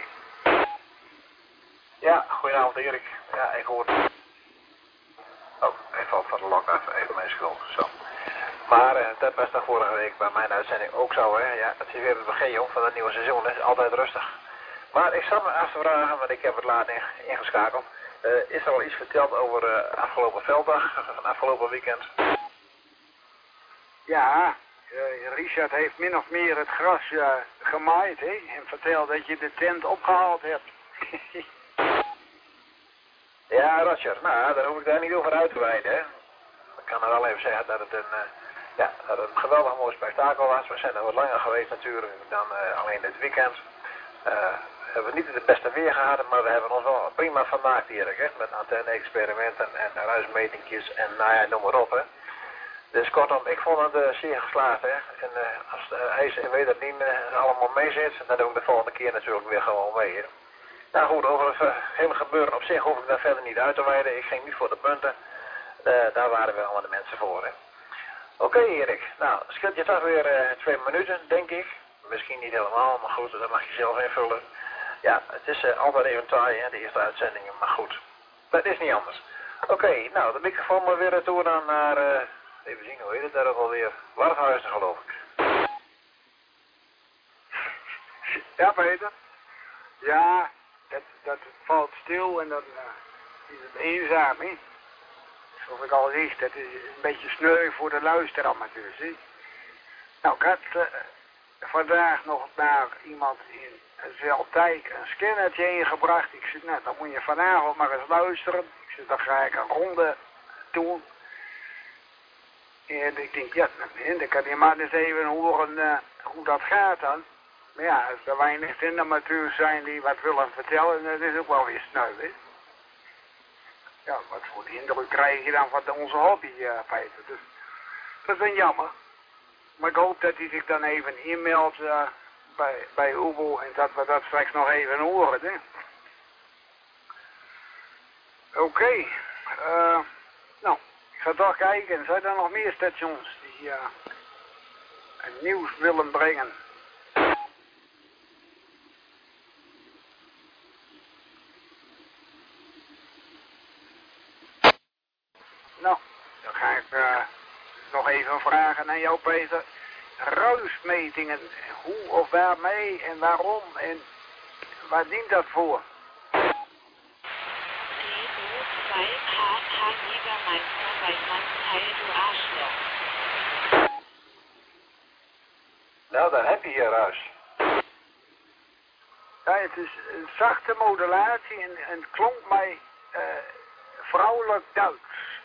Ja, goedenavond Erik. Ja, ik hoor... Oh, hij valt van de lok af. Even mijn schuld. Zo. Maar dat was toch vorige week bij mijn uitzending ook zo, hè. Ja, het is weer het begin, joh, van het nieuwe seizoen. Het is altijd rustig. Maar ik zat me af te vragen, want ik heb het laat ingeschakeld. Is er al iets verteld over afgelopen velddag, van afgelopen weekend? Ja, Richard heeft min of meer het gras gemaaid, hè. En vertelt dat je de tent opgehaald hebt. Ja, Roger. Nou, daar hoef ik daar niet over uit te wijden, hè. Ik kan er wel even zeggen dat het dat het een geweldig mooi spektakel was. We zijn er wat langer geweest natuurlijk dan alleen dit weekend. Hebben we niet het beste weer gehad, maar we hebben ons wel prima vermaakt hier, hè. Met antenne-experimenten en ruismetingjes en nou ja, noem maar op, hè. Dus kortom, ik vond het zeer geslaagd, hè. En als IJs en Weterdien allemaal mee zit, dan doe ik de volgende keer natuurlijk weer gewoon mee, hè. Nou goed, over het hele gebeuren op zich hoef ik daar verder niet uit te wijden. Ik ging niet voor de punten. Daar waren we allemaal de mensen voor, hè. Oké, Erik. Nou, scheelt je toch weer 2 minuten, denk ik. Misschien niet helemaal, maar goed, dat mag je zelf invullen. Ja, het is altijd even taai, hè, de eerste uitzendingen, maar goed. Dat is niet anders. Oké, nou, de microfoon maar weer retour dan naar, even zien, hoe heet het daar ook alweer? Warfhuizen, geloof ik. Ja, Peter. Ja, dat valt stil en dan is het eenzaam, hè. Zoals ik al zei, dat is een beetje sneu voor de luisteramateurs, hè. Nou, ik had vandaag nog naar iemand in Zeldijk een scannertje ingebracht. Ik zei, nou, dan moet je vanavond maar eens luisteren. Ik zei, dan ga ik een ronde doen. En ik denk, ja, dan kan je maar eens even horen hoe dat gaat dan. Maar ja, als er weinig amateurs zijn die wat willen vertellen, dat is ook wel weer sneu, hè. Ja, wat voor indruk krijg je dan van onze hobby, Peter. Dus dat is wel jammer. Maar ik hoop dat hij zich dan even inmeldt bij Ubo en dat we dat straks nog even horen, hè. Oké. Nou, ik ga toch kijken. Zijn er nog meer stations die het nieuws willen brengen? Nou, dan ga ik nog even vragen aan jou, Peter. Ruismetingen, hoe of waarmee en waarom en waar dient dat voor? Nou, daar heb je je ruis. Ja, het is een zachte modulatie en het klonk mij vrouwelijk Duits.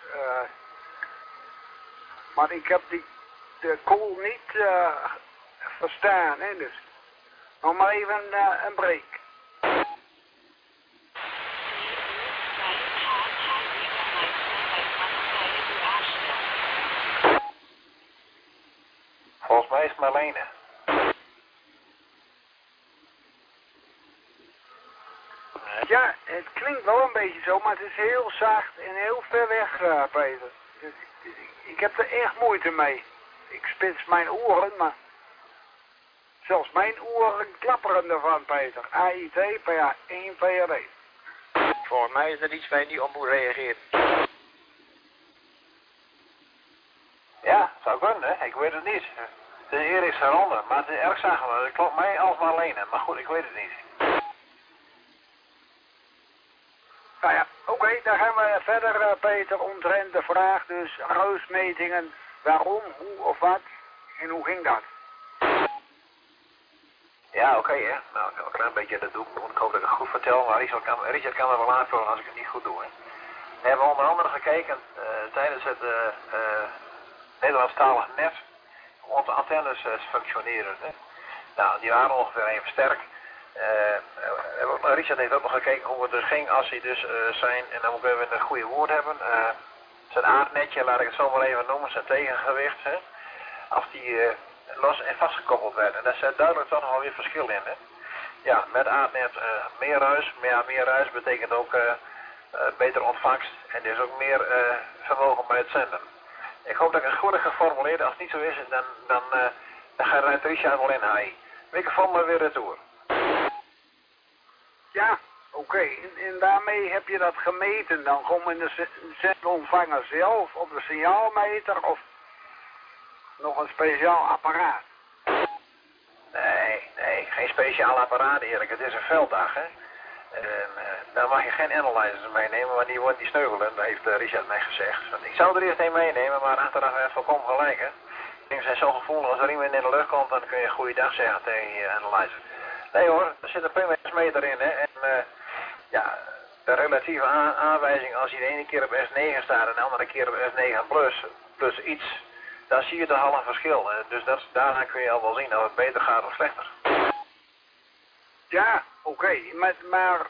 Maar ik heb de kool niet verstaan, hè, dus nog maar even een break. Volgens mij is het Marlene. Ja, het klinkt wel een beetje zo, maar het is heel zacht en heel ver weg, Peter. Dus ik heb er echt moeite mee. Ik spits mijn oren, maar zelfs mijn oren klapperen ervan, Peter. AIT, PA 1, PRD. Volgens mij is er iets waar je niet op moet reageren. Ja, zou kunnen, hè? Ik weet het niet. Het is Erik Saronde, maar het is erg zacht. Het klopt mij als Marlene, maar goed, ik weet het niet. Nou ja, oké, dan gaan we verder, Peter, omtrent de vraag dus ruismetingen. Waarom, hoe of wat en hoe ging dat? Ja, oké, hè. Nou, ik heb een klein beetje dat doen. Ik hoop dat ik het goed vertel, maar Richard kan er wel aanvullen als ik het niet goed doe, hè. We hebben onder andere gekeken tijdens het Nederlandstalig net hoe onze antennes functioneren, hè. Nou, die waren ongeveer even sterk. Richard heeft ook nog gekeken hoe het dus ging als hij dus zijn, en dan moeten we een goede woord hebben, zijn aardnetje, laat ik het zo maar even noemen, zijn tegengewicht, hè, als die los en vastgekoppeld werd. En daar zit duidelijk toch nog wel weer verschil in, hè. Ja, met aardnet meer ruis, maar ja, meer ruis betekent ook beter ontvangst en dus ook meer vermogen bij het zenden. Ik hoop dat ik het goed heb geformuleerd. Als het niet zo is, dan gaat Richard wel in haaien. Microfoon maar weer retour. Ja, oké. En daarmee heb je dat gemeten dan gewoon in de zendontvanger zelf op de signaalmeter of nog een speciaal apparaat? Nee, geen speciaal apparaat eerlijk. Het is een velddag, hè. Daar mag je geen analyzers meenemen, want die worden die sneuvelen, dat heeft Richard mij gezegd. Ik zou er eerst een meenemen, maar achteraf heeft volkomen gelijk, hè. Dingen zijn zo gevoelig, als er iemand in de lucht komt, dan kun je goeiedag zeggen tegen je analyzer. Nee hoor, er zit een PMS-meter in, hè. En ja, de relatieve aanwijzing, als hij de ene keer op S9 staat en de andere keer op S9 plus iets, dan zie je toch al een verschil. Dus daarna kun je al wel zien of het beter gaat of slechter. Ja, oké. Maar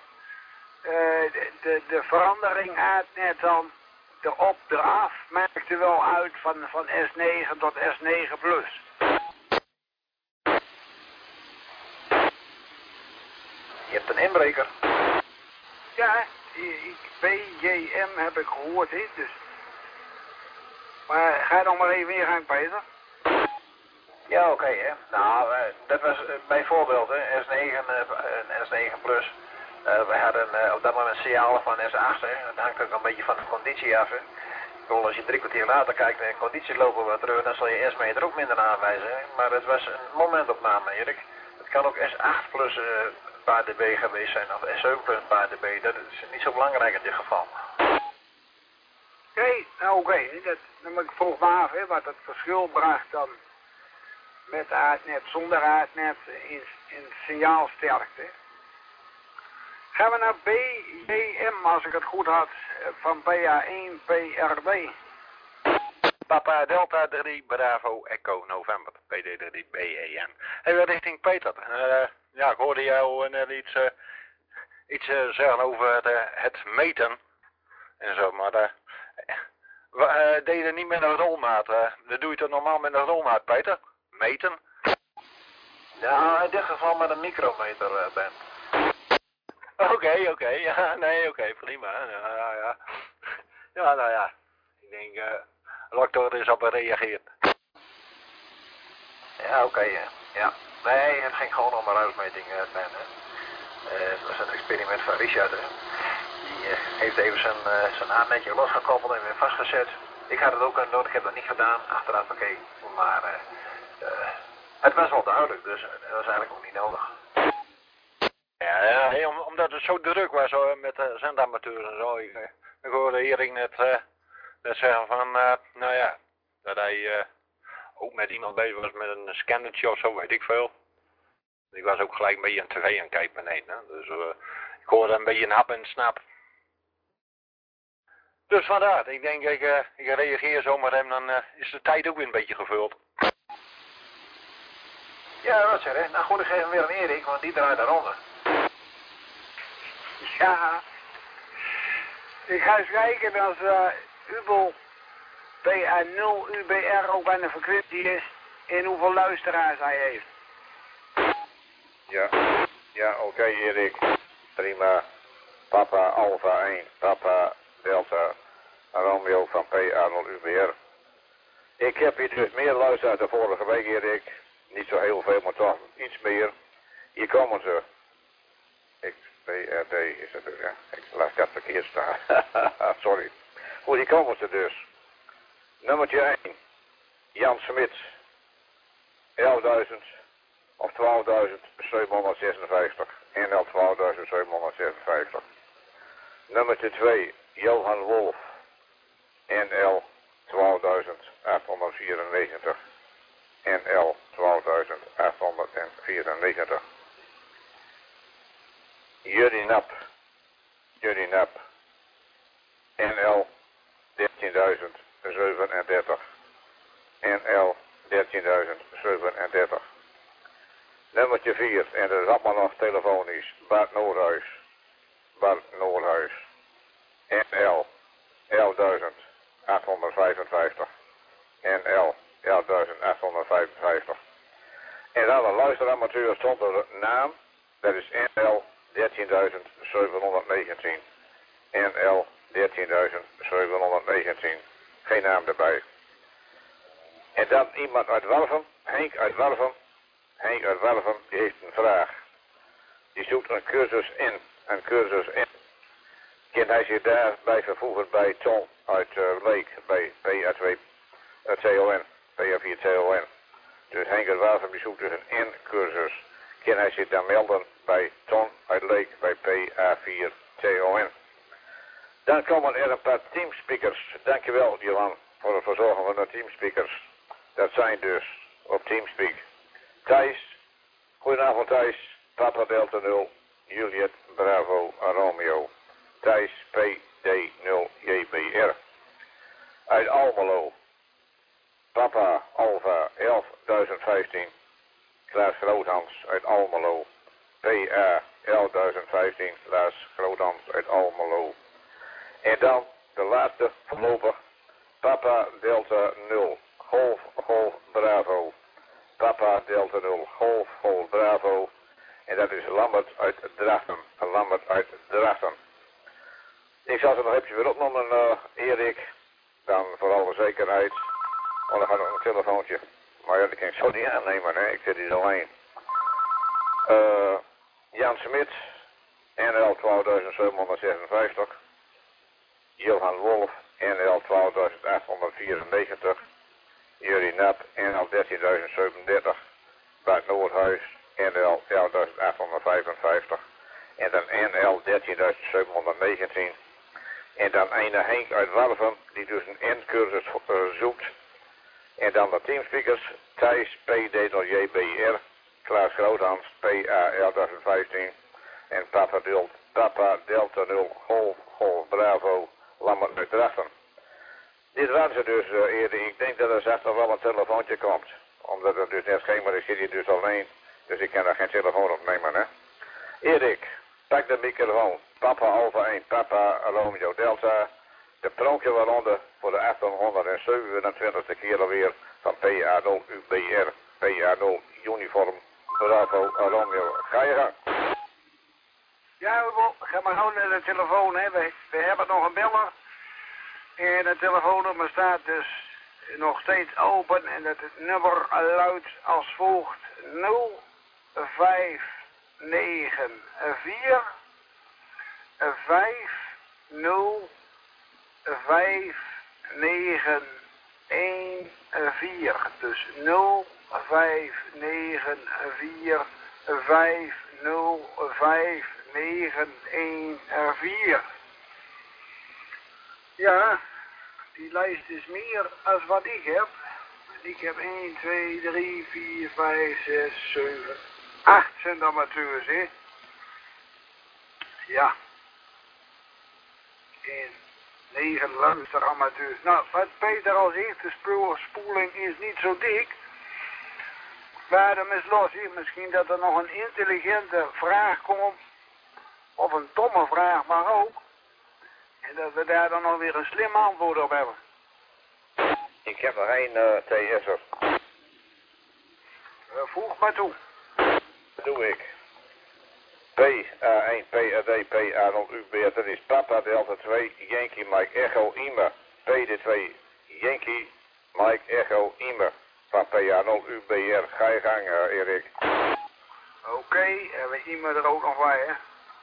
de verandering aardnet dan, de op, de af, maakt er wel uit van S9 tot S9 plus. Je hebt een inbreker. Ja, BJM heb ik gehoord, hè, dus. Maar ga nog maar even in gang, Peter. Ja, oké, hè. Nou, dat was bijvoorbeeld, hè, S9 en S9 Plus. We hadden op dat moment signalen van S8, hè. Dat hangt ook een beetje van de conditie af, hè. Als je 3 kwartier later kijkt en de condities lopen wat terug, dan zal je S-meter ook minder aanwijzen. Hè? Maar het was een momentopname, Erik. Het kan ook S8 plus een paar dB geweest zijn, of S7 plus een paar dB. Dat is niet zo belangrijk in dit geval. Oké. Dan moet ik vroeg me af, hè, wat het verschil bracht dan met aardnet, zonder aardnet in signaalsterkte. Gaan we naar BJM, als ik het goed had, van PA1 PRB. Papa Delta 3 Bravo Echo November, PD3 BEN. Hey, weer richting Peter. Ja, ik hoorde jou net iets zeggen over het meten en zo, maar deed je niet met een rolmaat? Dat doe je toch normaal met een rolmaat, Peter? Meten? Ja, in dit geval met een micrometer, Ben. Oké, ja, nee, oké, prima. Ja, nou ja, ik denk, laat ik er eens op reageren. Ja, oké, ja. Nee, het ging gewoon om een ruismeting, Ben, hè. Het was een experiment van Richard, hè. Die heeft even zijn aardnetje losgekoppeld en weer vastgezet. Ik had het ook nodig, ik heb dat niet gedaan, achteraf bekeken, maar het was wel duidelijk, dus dat was eigenlijk ook niet nodig. Ja, omdat het zo druk was met de zendamateurs en zo. Ik hoorde Erik net zeggen van, nou ja, dat hij ook met iemand bezig was met een scannertje of zo, weet ik veel. Ik was ook gelijk een beetje een tv aan het kijken beneden, hè? Dus ik hoorde een beetje een hap en snap. Dus vandaar, ik denk ik reageer zomaar en dan is de tijd ook weer een beetje gevuld. Ja, dat zeg hè. Nou goed, ik geef hem weer aan Erik, want die draait daaronder. Ja, ik ga eens kijken als Ubel PA0 UBR ook aan de frequentie is en hoeveel luisteraars hij heeft. Ja, oké, Erik. Prima. Papa Alpha 1, Papa Delta Romeo van PA0 UBR. Ik heb hier dus meer luisteraars dan vorige week, Erik. Niet zo heel veel, maar toch iets meer. Hier komen ze. XPRD is het dus, ja. Ik laat het verkeerd staan. Sorry. Goed, hier komen ze dus. Nummertje 1. Jan Smits. 11.000 of 12.756. NL 12.756. Nummertje 2. Johan Wolf. NL 12.894. NL 12.894. Jullie Nap. NL 13.037. NL 13.037. Nummertje 4, en dat is allemaal nog telefonisch. Bart Noordhuis. NL 11.855. NL 11.855. En alle luisteramateurs stond er naam. Dat is NL 13.719. NL 13.719. Geen naam erbij. En dan iemand uit Welven. Henk uit Welven, die heeft een vraag. Die zoekt een cursus in. Kan hij zich daarbij vervoegen bij Tom uit Leek, bij PA2 TON, PA4 TON. Dus Henk uit Welven die zoekt dus een in-cursus. Kan hij zich dan melden bij Tom uit Leek, bij PA4 TON. Dan komen er een paar teamspeakers. Dankjewel Johan voor het verzorgen van de teamspeakers. Dat zijn dus op Teamspeak Thijs. Goedenavond Thijs. Papa Delta 0. Juliet Bravo Romeo. Thijs PD0JBR. Uit Almelo. Papa Alpha 11.015. Klaas Groothans uit Almelo. PA 11.015. Klaas Groothans uit Almelo. En dan de laatste voorlopig. Papa Delta 0. Golf Bravo. Papa Delta 0. Golf Bravo. En dat is Lambert uit Drachten. Ik zal ze nog even weer opnoemen, Erik. Dan voor alle zekerheid. Oh, dan gaat nog een telefoontje. Maar ja, dat kan ik zo niet aannemen, hè. Ik zit hier alleen. Jan Smit, NL 12.756. Johan Wolf, NL 12.894. Jurie Nat, NL 13.037. Bart Noordhuis, NL 11.855. En dan NL 13.719. En dan een Henk uit Warven, die dus een N-cursus zoekt. En dan de teamspeakers, Thijs, PDJBR, Klaas Groothans, PA 11.015. En Papa Delta 0, Golf Bravo, Lammert uit Drachten. Dit waren ze dus eerder. Ik denk dat er straks nog wel een telefoontje komt. Omdat er dus net geen, maar ik zit hier dus alleen. Dus ik kan er geen telefoon opnemen, hè. Erik, pak de microfoon. Papa Alpha 1, Papa Romeo Delta. De pronkje waaronder voor de 1827e keer alweer van PA0 UBR, PA0 Uniform, Bravo Romeo. Ga je gang. Ja, ga maar gewoon naar de telefoon, hè. We hebben nog een beller. En het telefoonnummer staat dus nog steeds open en het nummer luidt als volgt 0594 505914. Dus 0594 505914. Ja, die lijst is meer als wat ik heb. Ik heb 1, 2, 3, 4, 5, 6, 7, 8 zijn amateurs, hè. Ja. En 9 luisteramateurs. Nou, wat Peter al zegt, de spoeling is niet zo dik. Maar hem is los, hè. Misschien dat er nog een intelligente vraag komt. Of een domme vraag, maar ook. En dat we daar dan nog weer een slim antwoord op hebben. Ik heb nog één TS'er. Voeg maar toe. Dat doe ik. PA1, PAD, PA0, UB, dat is Papa Delta 2, Yankee Mike Echo Ime. PD2, Yankee Mike Echo Ime. Van PA0 UBR. Ga je gang, Erik. Oké, en we Ime er ook nog bij, hè.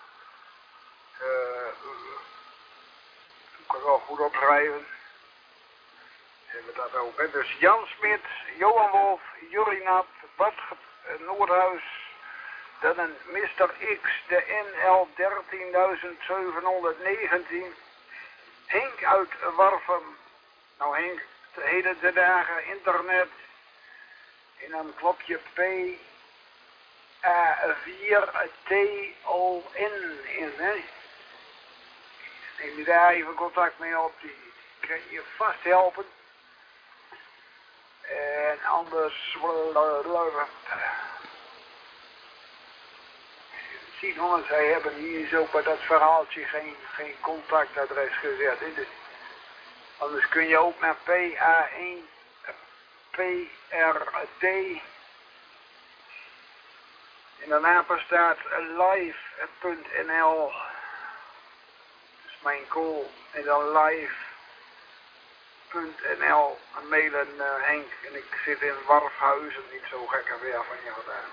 Ik kan wel goed opschrijven. Hebben we dat ook, hè. Dus Jan Smit, Johan Wolf, Jurie Nat, Bart Noordhuis, dan een Mr. X, de NL 13.719, Henk uit Warfum. Nou Henk, de hele de dagen internet, en dan klop je PA4TON in, hè. Neem je daar even contact mee op, die kan je vast helpen. En anders... Simon, zij hebben hier zo bij dat verhaaltje geen contactadres gezet. Hè? Anders kun je ook naar PA1 PRD en daarna staat live.nl. Dat is mijn call. En dan live.nl. Mailen Henk. En ik zit in Warfhuizen. Niet zo gekker weer van je gedaan.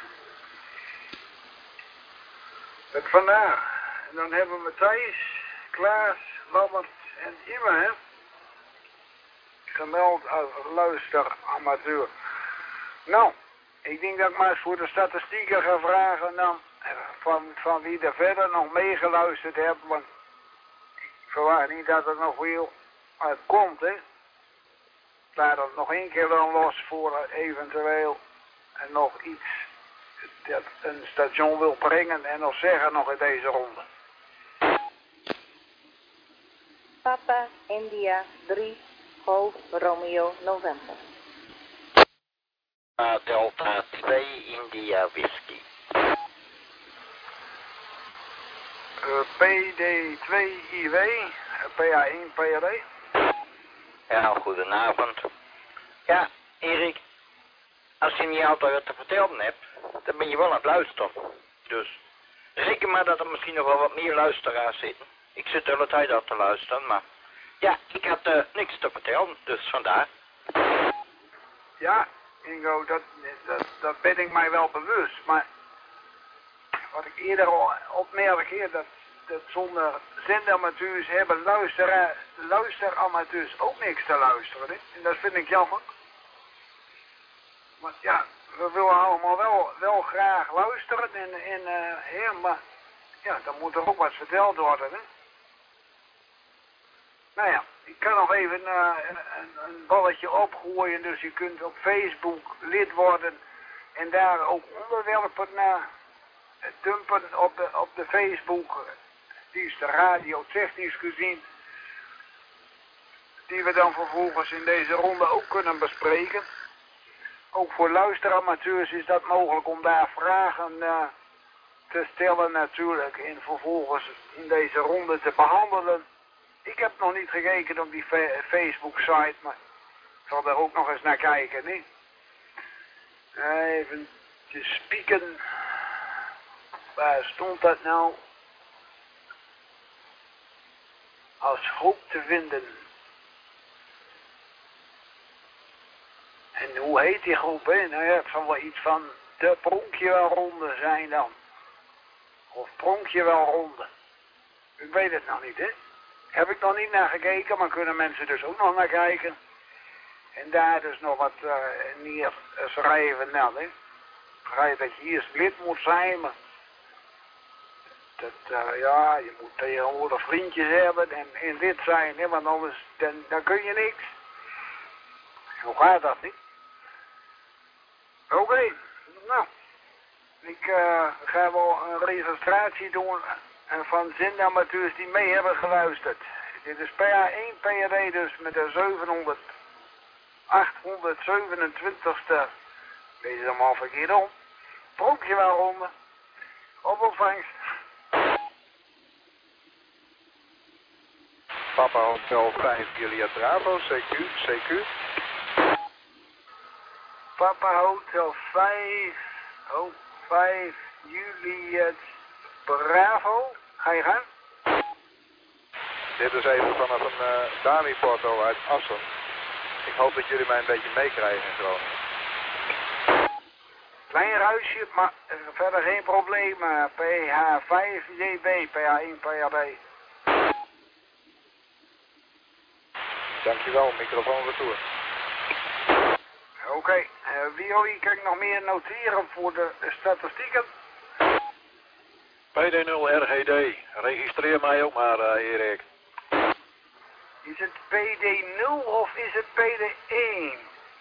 Het vandaag. En dan hebben we Thijs, Klaas, Lammert en Ime, hè. Gemeld als luisteramateur. Nou, ik denk dat ik maar eens voor de statistieken ga vragen dan van wie er verder nog meegeluisterd heeft. Want ik verwacht niet dat er nog veel komt, hè. Laat het nog één keer dan los voor eventueel nog iets dat een station wil brengen en nog zeggen nog in deze ronde. Papa India 3 Golf Romeo November. Delta 2 India Whisky. PD2 IW, PA1 PRD. Ja, goedenavond. Ja, Erik, als je niet altijd wat te vertellen hebt, dan ben je wel aan het luisteren. Dus reken maar dat er misschien nog wel wat meer luisteraars zitten. Ik zit de hele tijd al te luisteren, maar ja, ik had niks te vertellen, dus vandaar. Ja, Ingo, dat ben ik mij wel bewust. Maar wat ik eerder al opmerkte, dat zonder zendamateurs hebben luisteramateurs ook niks te luisteren. Hè? En dat vind ik jammer. Maar ja, we willen allemaal wel graag luisteren maar ja, dan moet er ook wat verteld worden. Hè? Nou ja, ik kan nog even een balletje opgooien, dus je kunt op Facebook lid worden en daar ook onderwerpen dumpen op de Facebook. Die is de radio technisch gezien, die we dan vervolgens in deze ronde ook kunnen bespreken. Ook voor luisteramateurs is dat mogelijk om daar vragen te stellen natuurlijk en vervolgens in deze ronde te behandelen. Ik heb nog niet gekeken op die Facebook-site, maar ik zal daar ook nog eens naar kijken. Nee? Even te spieken. Waar stond dat nou? Als groep te vinden. En hoe heet die groep? Hè? Nou ja, het zal wel iets van de Pronkjewelronde zijn dan. Of Pronkjewelronde. Ik weet het nog niet, hè. Heb ik nog niet naar gekeken, maar kunnen mensen dus ook nog naar kijken. En daar dus nog wat neer schrijven. Nou, hè. Begrijp dat je eerst lid moet zijn, maar ja, je moet tegenwoordig vriendjes hebben en lid zijn, hè, want anders dan kun je niks. Hoe gaat dat, niet? Oké, nou, ik ga wel een registratie doen van zendamateurs die mee hebben geluisterd. Dit is PA1 PRD dus met de 827ste, deze is allemaal verkeerd om, Pronkjewelronde, op ontvangst. Papa Hotel 5 Juliet Bravo, CQ. Papa Hotel 5 Juliet Bravo. Ga je gaan? Dit is even vanaf een Dani-porto uit Assen. Ik hoop dat jullie mij een beetje meekrijgen in Groningen. Klein ruisje, maar verder geen probleem. PH5JB, PH1 PHB. Dankjewel, microfoon retour. Oké, wie kan ik nog meer noteren voor de statistieken? PD0RGD, registreer mij ook maar, Erik. Is het PD0 of is het PD1?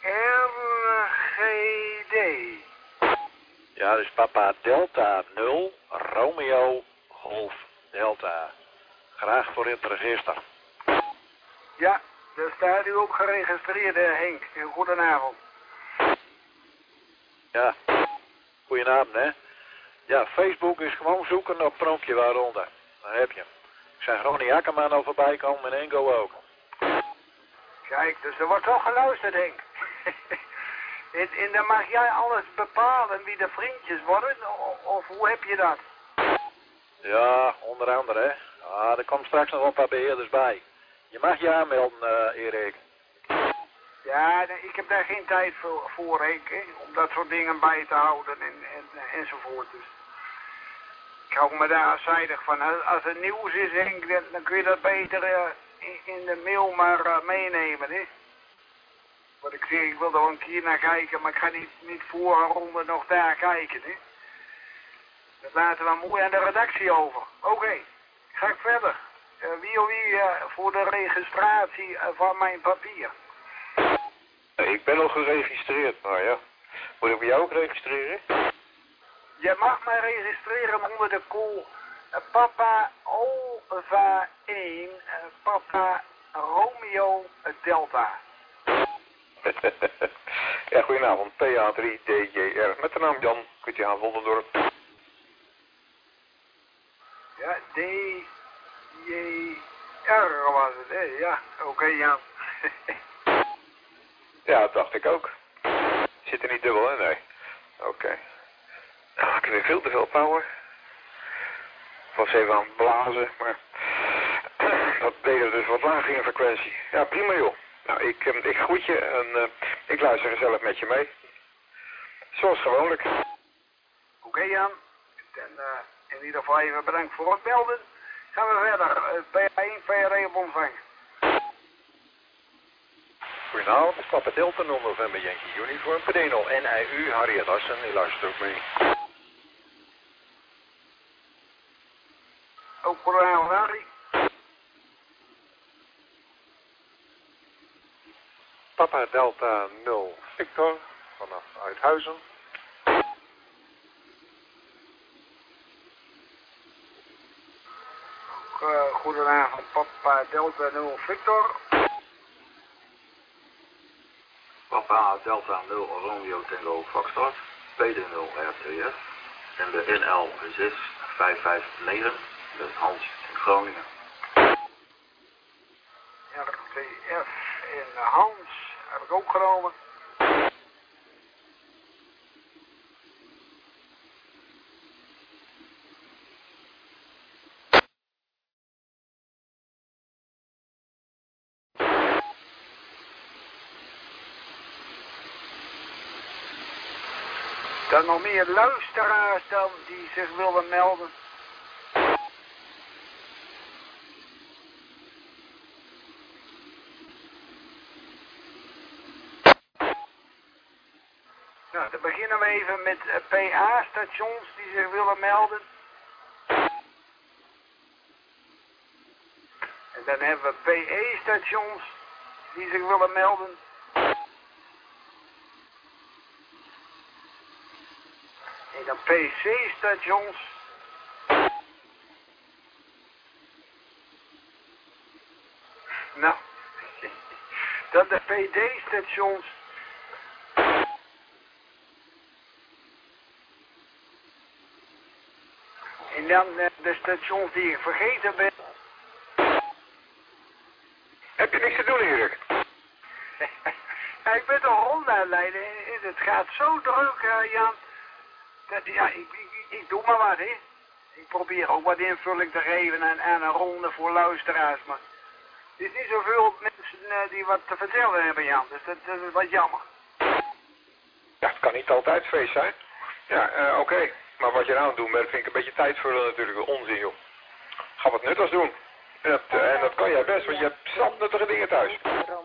RGD. Ja, dus papa Delta 0, Romeo, Golf, Delta. Graag voor in het register. Ja, daar staat u ook geregistreerd, Henk. Goedenavond. Ja, goedenavond, hè. Ja, Facebook is gewoon zoeken op Pronkjewelronde. Daar heb je hem. Ik zag Ronnie Akkerman al voorbij komen en Ingo ook. Kijk, dus er wordt toch geluisterd, Henk. En dan mag jij alles bepalen wie de vriendjes worden, of hoe heb je dat? Ja, onder andere, hè. Ah, er komt straks nog een paar beheerders bij. Je mag je aanmelden, Erik. Ja, ik heb daar geen tijd voor Henk, hè, om dat soort dingen bij te houden enzovoort. Dus ik hou me daar afzijdig van. Als er nieuws is, Henk, dan kun je dat beter in de mail maar meenemen, hè. Wat ik zeg, ik wil er wel een keer naar kijken, maar ik ga niet voor een ronde nog daar kijken, hè. Dat laten we mooi aan de redactie over. Oké, ga ik verder. Wie voor de registratie van mijn papier? Ik ben al geregistreerd, maar ja. Moet ik bij jou ook registreren? Je mag mij registreren onder de call Papa Alpha 1, Papa Romeo Delta. Ja, goedenavond. PA3DJR met de naam Jan. Kunt u aan Woldendorp. Ja, DJR was het, hè? Ja, oké, Jan. Ja, dat dacht ik ook. Zit er niet dubbel in? Nee. Oké. Nou, ik heb weer veel te veel power. Ik was even aan het blazen, maar dat deed er dus wat lager in frequentie. Ja, prima joh. Nou, ik groet je en ik luister gezellig met je mee. Zoals gewoonlijk. Oké, Jan. En in ieder geval even bedankt voor het melden. Gaan we verder. PA1, PRE op ontvang. Goedenavond, Papa Delta 0 November Yankee Uniform, PD0 NIU, Harriet Assen, u luistert ook mee. Ook goedenavond, Harry. Papa Delta 0 Victor, vanaf Uithuizen. Goedenavond, Papa Delta 0 Victor. Papa Delta 0 Romeo Tango Foxtrot, PD0 RTF en de NL 6559, dat is Hans in Groningen. RTF en Hans heb ik ook genomen. Dan nog meer luisteraars dan die zich willen melden. Nou, dan beginnen we even met PA-stations die zich willen melden. En dan hebben we PE-stations die zich willen melden. En dan PC-stations. Nou, dan de PD-stations. En dan de stations die ik vergeten ben. Heb je niks te doen, Erik? Ja, ik ben toch rond aan het leiden en het gaat zo druk, Jan. Dat, ja, ik doe maar wat, hè. Ik probeer ook wat invulling te geven aan een ronde voor luisteraars, maar er is niet zoveel mensen die wat te vertellen hebben, Jan. Dus dat is wat jammer. Ja, het kan niet altijd feest zijn. Ja, oké. Maar wat je nou aan het doen bent, vind ik een beetje tijdvullen natuurlijk. Onzin, joh. Ga wat nuttigs doen. En dat kan jij best, want je hebt zat nuttige dingen thuis.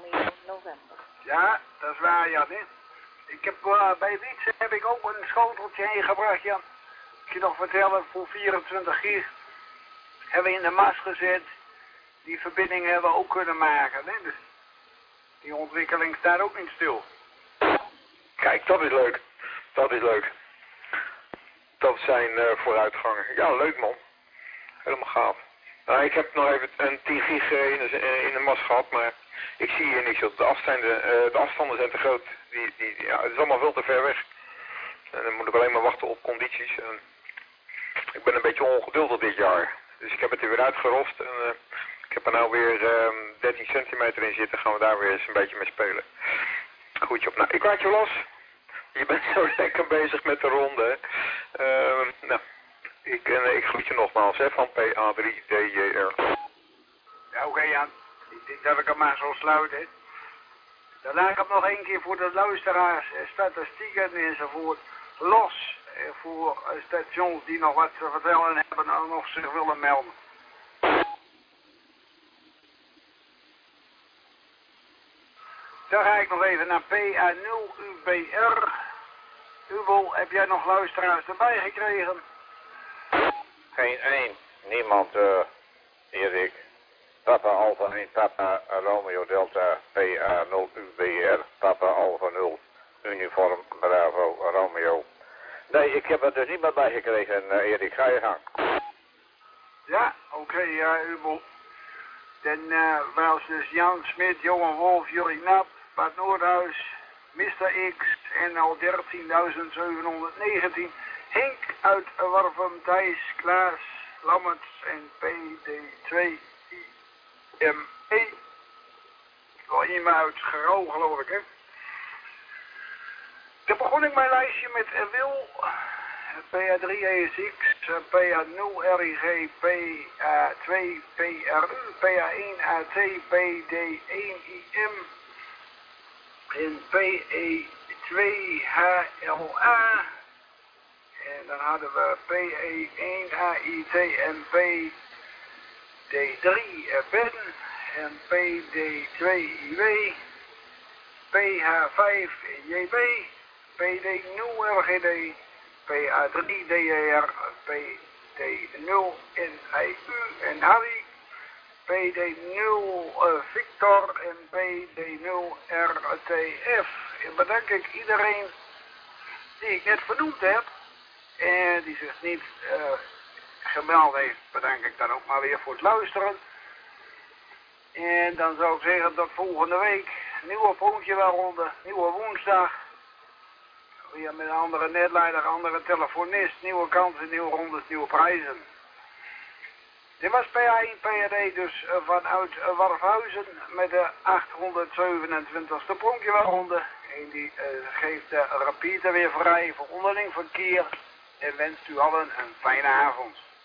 Ja, dat is waar, Jan, hè. Ik heb bij Wietse heb ik ook een schoteltje heen gebracht, Jan. Ik je nog vertellen, voor 24 gig hebben we in de mast gezet. Die verbinding hebben we ook kunnen maken, hè. Dus die ontwikkeling staat ook niet stil. Kijk, dat is leuk. Dat is leuk. Dat zijn vooruitgangen. Ja, leuk man. Helemaal gaaf. Nou, ik heb nog even een 10 gig in de mast gehad, maar ik zie hier niks. De afstanden zijn te groot. Ja, het is allemaal veel te ver weg. En dan moet ik alleen maar wachten op condities. En ik ben een beetje ongeduldig dit jaar. Dus ik heb het er weer uitgerost. En ik heb er nou weer 13 centimeter in zitten. Gaan we daar weer eens een beetje mee spelen. Goed joh. Nou, ik laat je los. Je bent zo lekker bezig met de ronde. Nou, ik groet je nogmaals hè, van PA3DJR. Ja, oké, Jan. Ik denk dat ik hem maar zo sluiten. Daarna heb ik nog één keer voor de luisteraars statistieken enzovoort los. Voor stations die nog wat te vertellen hebben en nog zich willen melden. Dan ga ik nog even naar PA0UBR. Ubel, heb jij nog luisteraars erbij gekregen? Geen één. Niemand, Erik. Papa Alpha 1, Papa Romeo Delta, PA0UBR, Papa Alpha 0, Uniform Bravo Romeo. Nee, ik heb er dus niemand bij gekregen, Erik. Ga je gang. Ja, oké, Ubel. Dan was dus Jan Smit, Johan Wolf, Jurrie Nap, Bart Noordhuis, Mr. X, NL 13.719, Henk uit Warfum, Thijs, Klaas, Lammerts en PD2 IME. Ik wil iemand uit Geroo, geloof ik, hè. Dan begon ik mijn lijstje met Wil, PA3 ESX, PA0 RIG, PA2 PRU, PA1 AT, PD1 IM en PE2 2HLA. En dan hadden we PE1AIT en PD3Ben en PD2IW, PH5JB, PD0RGD, PA3DER, PD0NIU en Harry, PD0 Victor en PD0RTF. En bedank ik iedereen die ik net vernoemd heb en die zich niet gemeld heeft, bedank ik dan ook maar weer voor het luisteren. En dan zou ik zeggen tot volgende week. Nieuwe Pontje Ronde, nieuwe woensdag. Weer met een andere netleider, andere telefonist, nieuwe kansen, nieuwe rondes, nieuwe prijzen. Dit was PA1 PRD dus vanuit Warfhuizen met de 827ste Pontje Ronde. En die geeft de repeater weer vrij voor onderling verkeer. En wenst u allen een fijne avond.